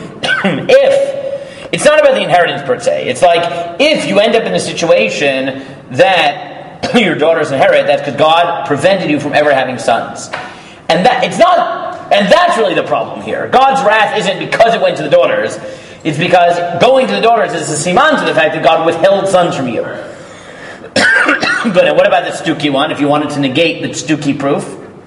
if, it's not about the inheritance per se. It's like, if you end up in a situation that your daughters inherit, that's because God prevented you from ever having sons. And that it's not, and that's really the problem here. God's wrath isn't because it went to the daughters. It's because going to the daughters is a siman to the fact that God withheld sons from you. Good. And what about the Tzduki one? If you wanted to negate the Tzduki proof,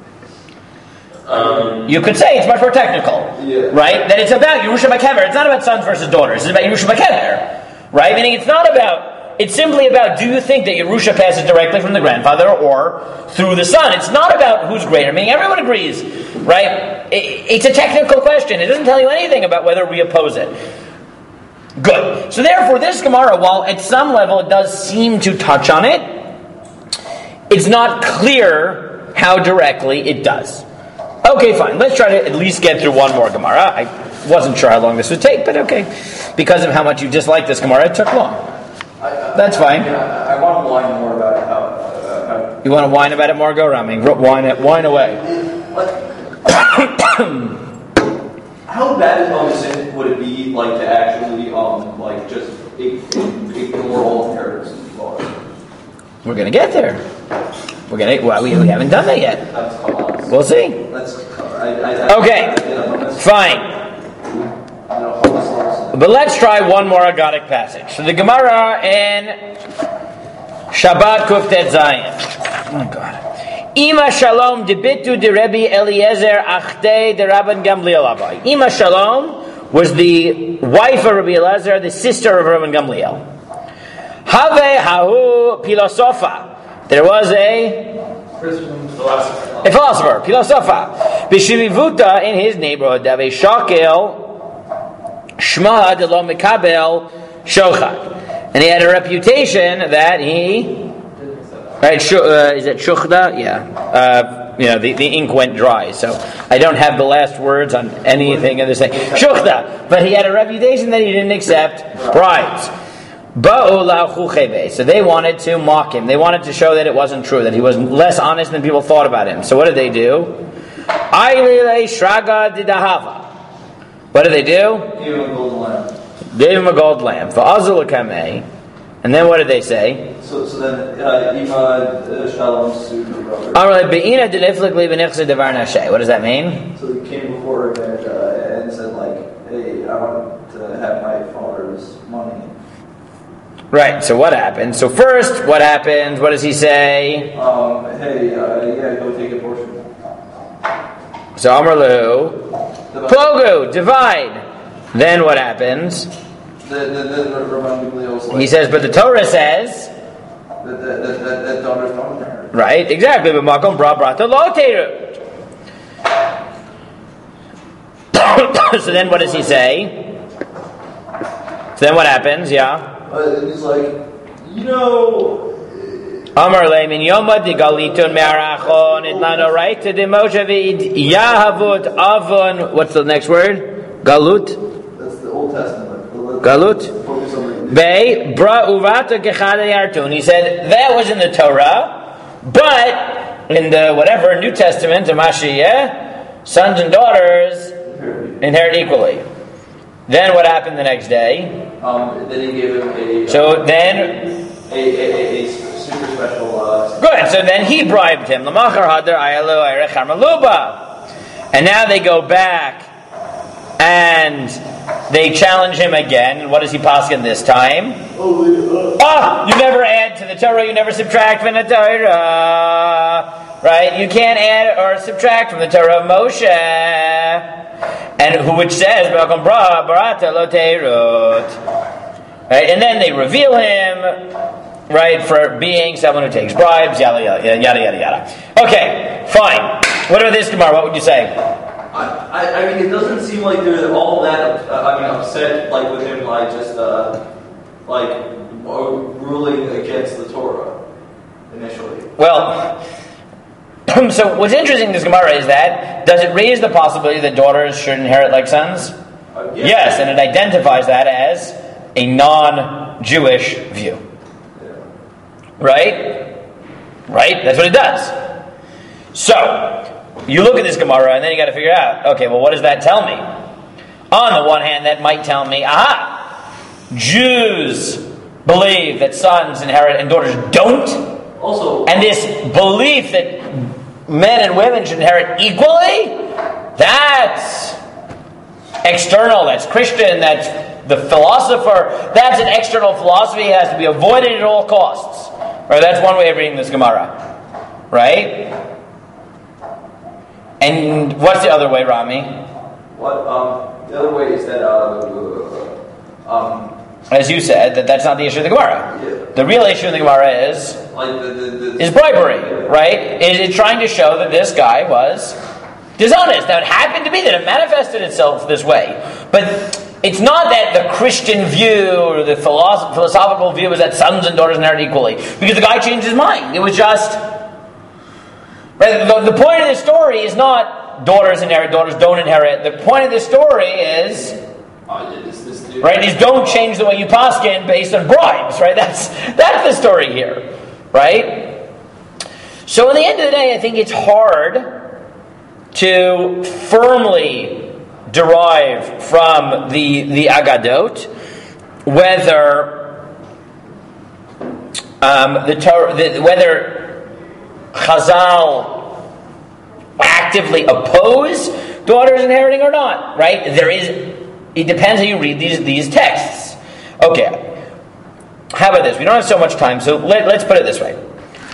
Um, you could say it's much more technical, Yeah. right? That it's about Yerusha B'Kever. It's not about sons versus daughters. It's about Yerusha B'Kever, right? Meaning it's not about. It's simply about, do you think that Yerusha passes directly from the grandfather or through the son? It's not about who's greater. Meaning everyone agrees, right? It's a technical question. It doesn't tell you anything about whether we oppose it. Good. So therefore, this Gemara, while at some level it does seem to touch on it, it's not clear how directly it does. Okay, fine. Let's try to at least get through one more Gemara. I wasn't sure how long this would take, but okay. Because of how much you dislike this Gemara, it took long. That's fine. I, I want to whine more about it. How, uh, how You want to whine about it more? Go, Rami. Whine it. Whine away. How bad of a sin would it be, like, to actually, um, like, just ignore all inheritance laws? We're going to get there. We're going to. Well, we, we haven't done that yet. That's come on. We'll see. Let's cover. I, I, I, Okay. I, you know, let's- Fine. you know, homeless laws. But let's try one more Agadic passage. So the Gemara in Shabbat Kuftet Zayin. Oh God. Ima Shalom debitu de Rebbe Eliezer achte de Rabban Gamliel Abai. Ima Shalom was the wife of Rabbi Eliezer, the sister of Rabban Gamliel. Have hahu pilosofa. There was a philosopher. a philosopher, pilosofa. B'shilivuta in his neighborhood, Dave Shakel. Shma de lo mikabel shochad, and he had a reputation that he, right? Sh- uh, is it shuchda? Yeah. Uh, you know, the, the ink went dry, so I don't have the last words on anything of this thing. Shuchda, but he had a reputation that he didn't accept bribes. Ba'u la'chu cheve. So they wanted to mock him. They wanted to show that it wasn't true, that he was less honest than people thought about him. So what did they do? Ailele shraga didahava. What did they do? Give him a golden lamp. Gave him a gold lamp. Va'azul kamei. And then what did they say? So, so then, uh, Ima uh, Shalom sued her brother. Amar be'ina deliflik li b'nichse devar nashe. What does that mean? So he came before her and, uh, and said, like, hey, I want to have my father's money. Right, so what happened? So first, what happens? What does he say? Um, hey, uh, yeah, go take a portion. So Amar Lahu, Pogu, divide. Then what happens? The, the, the, the Rabban Gamliel was like, He says, but the Torah says, that, that, that, that, that daughters don't inherit. right, exactly, but Makom Bra Brata Lo Teirut. So then what does he say? So then what happens? Yeah. Uh, and he's like, you know, Amar le min yomad di galitun me'arachon itlano right to the Moshe v'id yahavut avon. What's the next word? Galut. that's the Old Testament. Galut. Focus on the Be bra uvata gechada yartun. He said that was in the Torah, but in the whatever New Testament, the Mashiach, sons and daughters inherit equally. Then what happened the next day? Um, then he gave him a. So then. A, a, a, a super special. Uh, Good. So then he bribed him. Lamachar hadar ayalu ayrechar maluba. And now they go back and they challenge him again. And what does he paskin this time? Ah, you never add to the Torah. You never subtract from the Torah. Right? You can't add or subtract from the Torah of Moshe. And who which says Malcolm Bra Barata Lo Teirut. Right? And then they reveal him. Right, for being someone who takes bribes, yada, yada, yada, yada, yada. Okay, fine. What about this, Gemara? What would you say? I, I, I mean, it doesn't seem like they're all that. Uh, I mean, upset like with him, like just uh, like uh, ruling against the Torah initially. Well, so what's interesting in this Gemara is that does it raise the possibility that daughters should inherit like sons? Uh, yes. yes, and it identifies that as a non-Jewish view. Right? Right? That's what it does. So, you look at this Gemara and then you got to figure out, okay, well, what does that tell me? On the one hand, that might tell me, aha, Jews believe that sons inherit and daughters don't. Also, and this belief that men and women should inherit equally, that's external, that's Christian, that's the philosopher, that's an external philosophy, it has to be avoided at all costs. Or that's one way of reading this Gemara. Right? And what's the other way, Rami? What? Um, the other way is that, uh, um, as you said, that that's not the issue of the Gemara. Yeah. The real issue in the Gemara is like the, the, the, is bribery, right? Is it trying to show that this guy was dishonest? Now, it happened to be that it manifested itself this way. But it's not that the Christian view or the philosoph- philosophical view is that sons and daughters inherit equally. Because the guy changed his mind. It was just... Right, the, the point of this story is not daughters inherit, daughters don't inherit. The point of this story is... Right, is don't change the way you paskin based on bribes. Right, that's that's the story here. Right? So at the end of the day, I think it's hard to firmly derive from the the Agadot whether um, the, Torah, the whether Chazal actively oppose daughters inheriting or not. Right? There is. It depends how you read these these texts. Okay. How about this? We don't have so much time, so let, let's put it this way.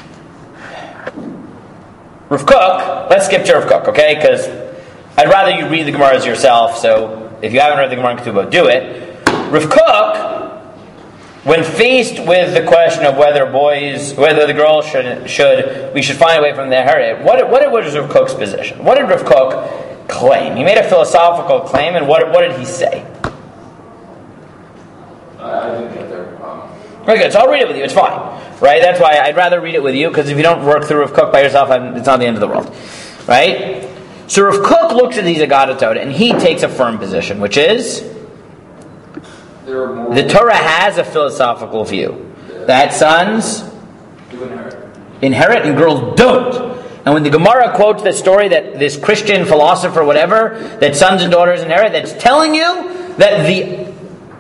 Rav Kook, let's skip to Rav Kook, okay? Because I'd rather you read the Gemaras yourself, so if you haven't read the Gemara in Ketubot, do it. Rav Kook, when faced with the question of whether boys, whether the girls should, should we should find a way from their heritage, what, what was Rav Kook's position? What did Rav Kook claim? He made a philosophical claim, and what, what did he say? I didn't get there. Um, Very good, so I'll read it with you, it's fine. Right? That's why I'd rather read it with you, because if you don't work through Rav Kook by yourself, I'm, it's not the end of the world. Right? So Rav Kook looks at these Agadotot, and he takes a firm position, which is the Torah has a philosophical view that sons inherit. inherit and girls don't. And when the Gemara quotes the story that this Christian philosopher, whatever, that sons and daughters inherit, that's telling you that the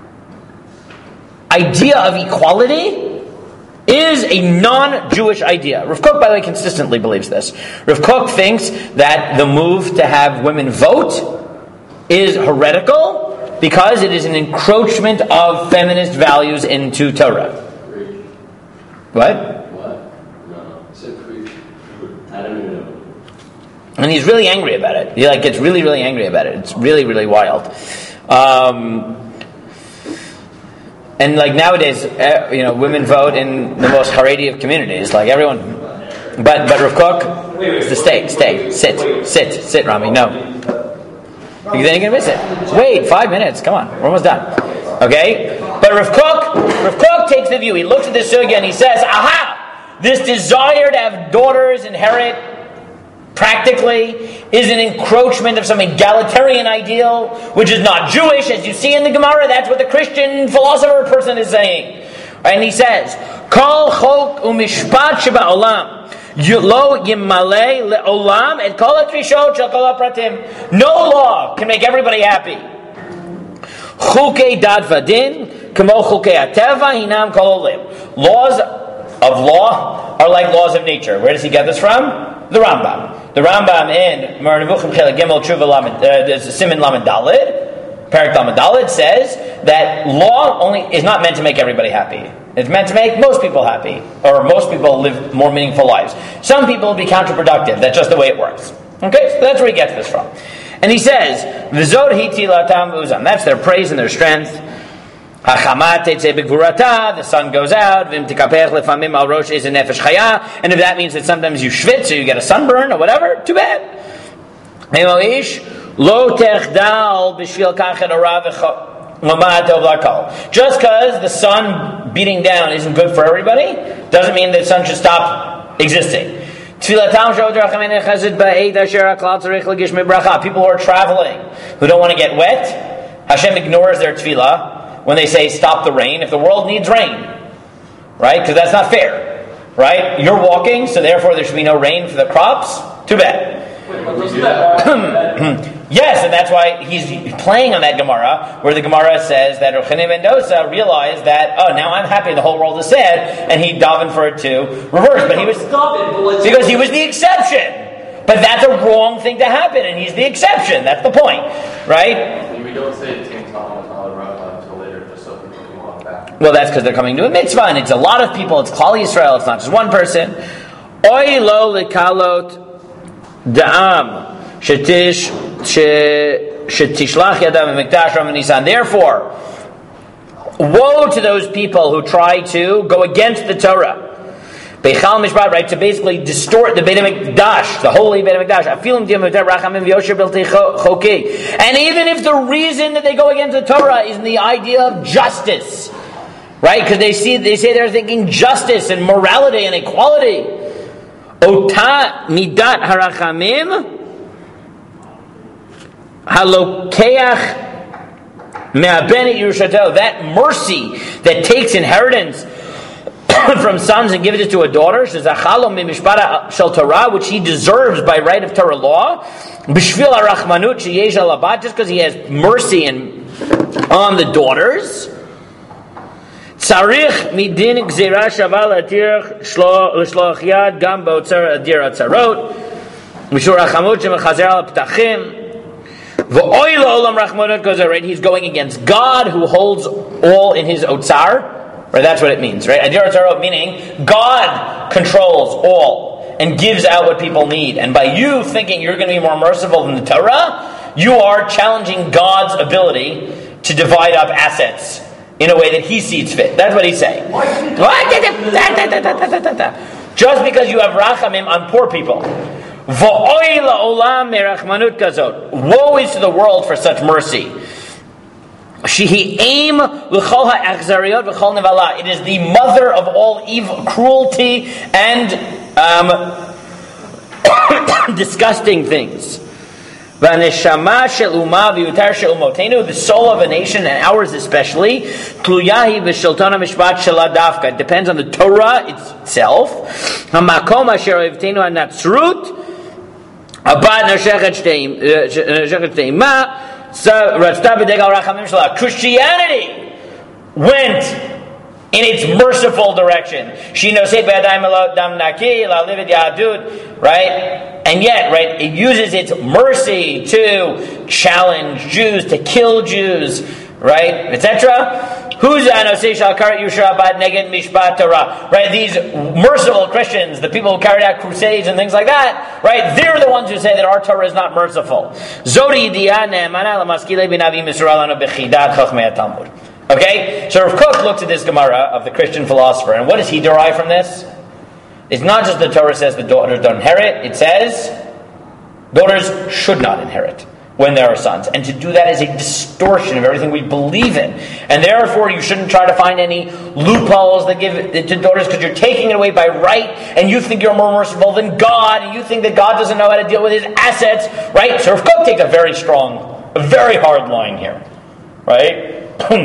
idea of equality is a non-Jewish idea. Rav Kook, by the way, consistently believes this. Rav Kook thinks that the move to have women vote is heretical because it is an encroachment of feminist values into Torah. What? I don't even know. And he's really angry about it. He like gets really, really angry about it. It's really, really wild. Um, and like nowadays, uh, you know, women vote in the most Haredi of communities. Like everyone, but but Rav Kook, it's the stay, stay, sit, sit, sit, Rami. No, because then you're gonna miss it. Wait, five minutes. Come on, we're almost done. Okay, but Rav Kook, Rav Kook takes the view. He looks at the sugya and he says, "Aha! This desire to have daughters inherit." Practically is an encroachment of some egalitarian ideal, which is not Jewish, as you see in the Gemara. That's what the Christian philosopher person is saying. And he says, Kol chok umishpat sheba olam lo yimale leolam et kol hatrishot shel kol hapratim. No law can make everybody happy. Chukei dat vadin kamo chukei hateva hinam kol olim. Laws of law are like laws of nature. Where does he get this from? The Rambam. The Rambam in Mar Nevuchim Chelik Gimel Tshuva Lamed uh, Siman Lamed Daled, Parak Lamed Daled says that law only is not meant to make everybody happy. It's meant to make most people happy, or most people live more meaningful lives. Some people will be counterproductive. That's just the way it works. Okay, so that's where he gets this from. And he says, "V'zod hiti latam uzam." That's their praise and their strength. The sun goes out, and if that means that sometimes you schwitz, so you get a sunburn or whatever, too bad. Just because the sun beating down isn't good for everybody, doesn't mean that the sun should stop existing. People who are traveling, who don't want to get wet, Hashem ignores their tefillah when they say stop the rain, if the world needs rain, right? Because that's not fair, right? You're walking, so therefore there should be no rain for the crops. Too bad. Wait, but doesn't that yes, and that's why he's playing on that Gemara, where the Gemara says that Yochanan Mendoza realized that, oh, now I'm happy, the whole world is sad, and he davened for it to reverse. But he was because he was the exception. But that's a wrong thing to happen, and he's the exception. That's the point, right? We don't say Tim Tom was not around until later, just so people can walk back. Well, that's because they're coming to a mitzvah, and it's a lot of people. It's Klal Yisrael. It's not just one person. Oy lo lekalot da'am shetish shetishlach yadam v'mikdash ram v'nisan. Therefore, woe to those people who try to go against the Torah. Beichal Mishpat, right, to basically distort the Beit HaMikdash, the holy Beit HaMikdash. And even if the reason that they go against the Torah is in the idea of justice, right, because they see, they say they're thinking justice and morality and equality. Ota midat harachamim halokeach me'aben yerushato. That mercy that takes inheritance from sons and gives it to a daughter, which he deserves by right of Torah law, just because he has mercy and on the daughters. Right, he's going against God, who holds all in his otzar. Right, that's what it means, right? Adir Tzarot, meaning God controls all and gives out what people need. And by you thinking you're going to be more merciful than the Torah, you are challenging God's ability to divide up assets in a way that He sees fit. That's what He's saying. Just because you have rachamim on poor people. Woe is to the world for such mercy. It is the mother of all evil, cruelty, and um, disgusting things. The soul of a nation, and ours especially, it depends on the Torah itself. Christianity went in its merciful direction. Right? And yet, right, it uses its mercy to challenge Jews, to kill Jews, right, et cetera. Right, these merciful Christians, the people who carried out crusades and things like that, right, they're the ones who say that our Torah is not merciful. Okay? So Rav Kook looks at this Gemara of the Christian philosopher, and what does he derive from this? It's not just the Torah says the daughters don't inherit, it says daughters should not inherit when there are sons. And to do that is a distortion of everything we believe in. And therefore you shouldn't try to find any loopholes that give it to daughters because you're taking it away by right, and you think you're more merciful than God, and you think that God doesn't know how to deal with his assets, right? So Rav Kook takes a very strong, a very hard line here, right?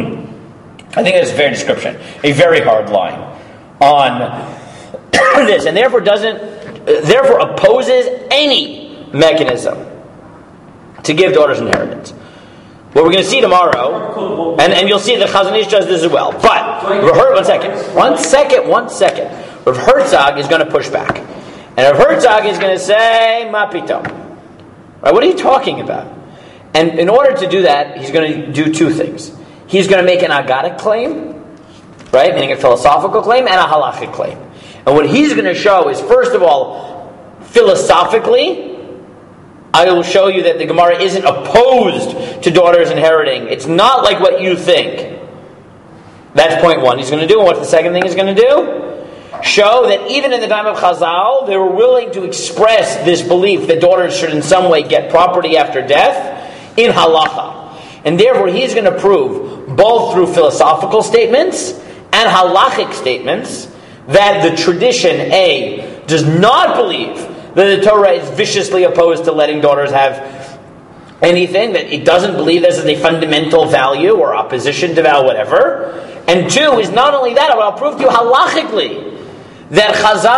I think that's a fair description. A very hard line on this, and therefore doesn't, therefore opposes any mechanism to give daughters inheritance. What we're going to see tomorrow, and, and you'll see that Chazon Ish does this as well. But Rav Her- one second, one second, one second. Rav Herzog is going to push back, and Rav Herzog is going to say, "Ma pitom." Right? What are you talking about? And in order to do that, he's going to do two things. He's going to make an agadic claim, right, meaning a philosophical claim, and a halachic claim. And what he's going to show is, first of all, philosophically, I will show you that the Gemara isn't opposed to daughters inheriting. It's not like what you think. That's point one he's going to do. And what's the second thing he's going to do? Show that even in the time of Chazal, they were willing to express this belief that daughters should in some way get property after death in halacha. And therefore he's going to prove, both through philosophical statements and halachic statements, that the tradition, A, does not believe that the Torah is viciously opposed to letting daughters have anything, that it doesn't believe this is a fundamental value or opposition to vow, whatever. And two, is not only that, but I'll prove to you halachically that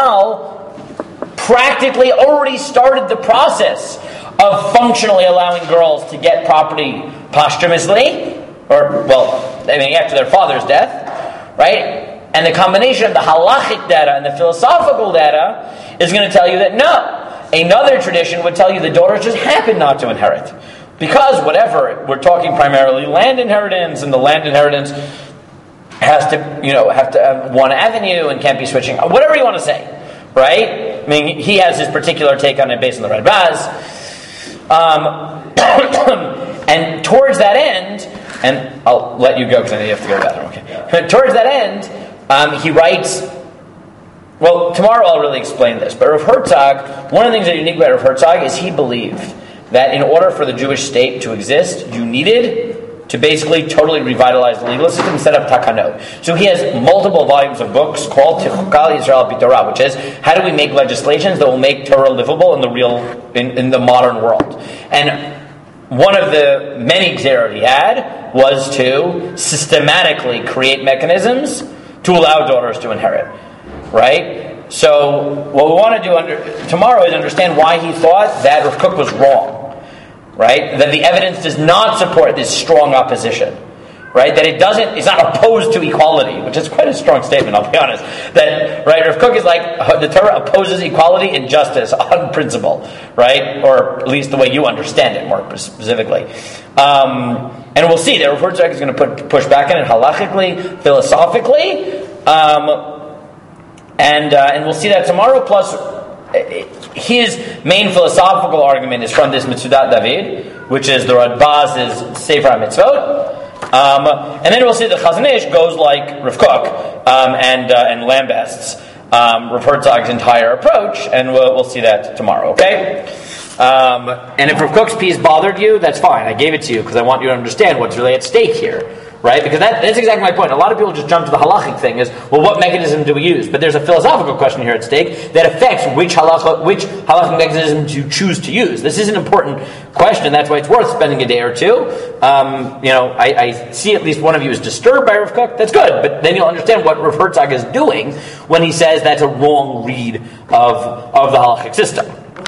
Chazal practically already started the process of functionally allowing girls to get property posthumously, or, well, I mean, after their father's death, right? And the combination of the halachic data and the philosophical data is going to tell you that no. Another tradition would tell you the daughters just happen not to inherit. Because whatever, we're talking primarily land inheritance, and the land inheritance has to, you know, have to have one avenue and can't be switching. Whatever you want to say, right? I mean, he has his particular take on it based on the Radbaz. Um, and towards that end, and I'll let you go because I know you have to go to the bathroom. Okay. Towards that end, Um, he writes, well, tomorrow I'll really explain this, but Rav Herzog, one of the things that is unique about Rav Herzog is he believed that in order for the Jewish state to exist, you needed to basically totally revitalize the legal system and set up takanot. So he has multiple volumes of books called Tichukal Yisrael B'Torah, which is how do we make legislations that will make Torah livable in the real, in, in the modern world. And one of the many gzerot he had was to systematically create mechanisms to allow daughters to inherit, right? So what we want to do under, tomorrow is understand why he thought that Rav Kook was wrong, right? That the evidence does not support this strong opposition, right? That it doesn't, it's not opposed to equality, which is quite a strong statement, I'll be honest. That, right, Rav Kook is like, the Torah opposes equality and justice on principle, right? Or at least the way you understand it more specifically. Um, and we'll see that Rav Herzog is going to put, push back on it halachically, philosophically, um, and uh, and we'll see that tomorrow. Plus, his main philosophical argument is from this Mitzudat David, which is the Radbaz's Sefer HaMitzvot. Um, and then we'll see that Chazon Ish goes like Rav Kook um, and uh, and lambasts um, Rav Herzog's entire approach, and we'll, we'll see that tomorrow. Okay. Um, and if Rav Kook's piece bothered you, that's fine. I gave it to you because I want you to understand what's really at stake here, right? Because that, that's exactly my point. A lot of people just jump to the halachic thing is, well, what mechanism do we use? But there's a philosophical question here at stake that affects which halacha, which halachic mechanism you choose to use. This is an important question. That's why it's worth spending a day or two. Um, you know, I, I see at least one of you is disturbed by Rav Kook. That's good. But then you'll understand what Rav Herzog is doing when he says that's a wrong read of, of the halachic system.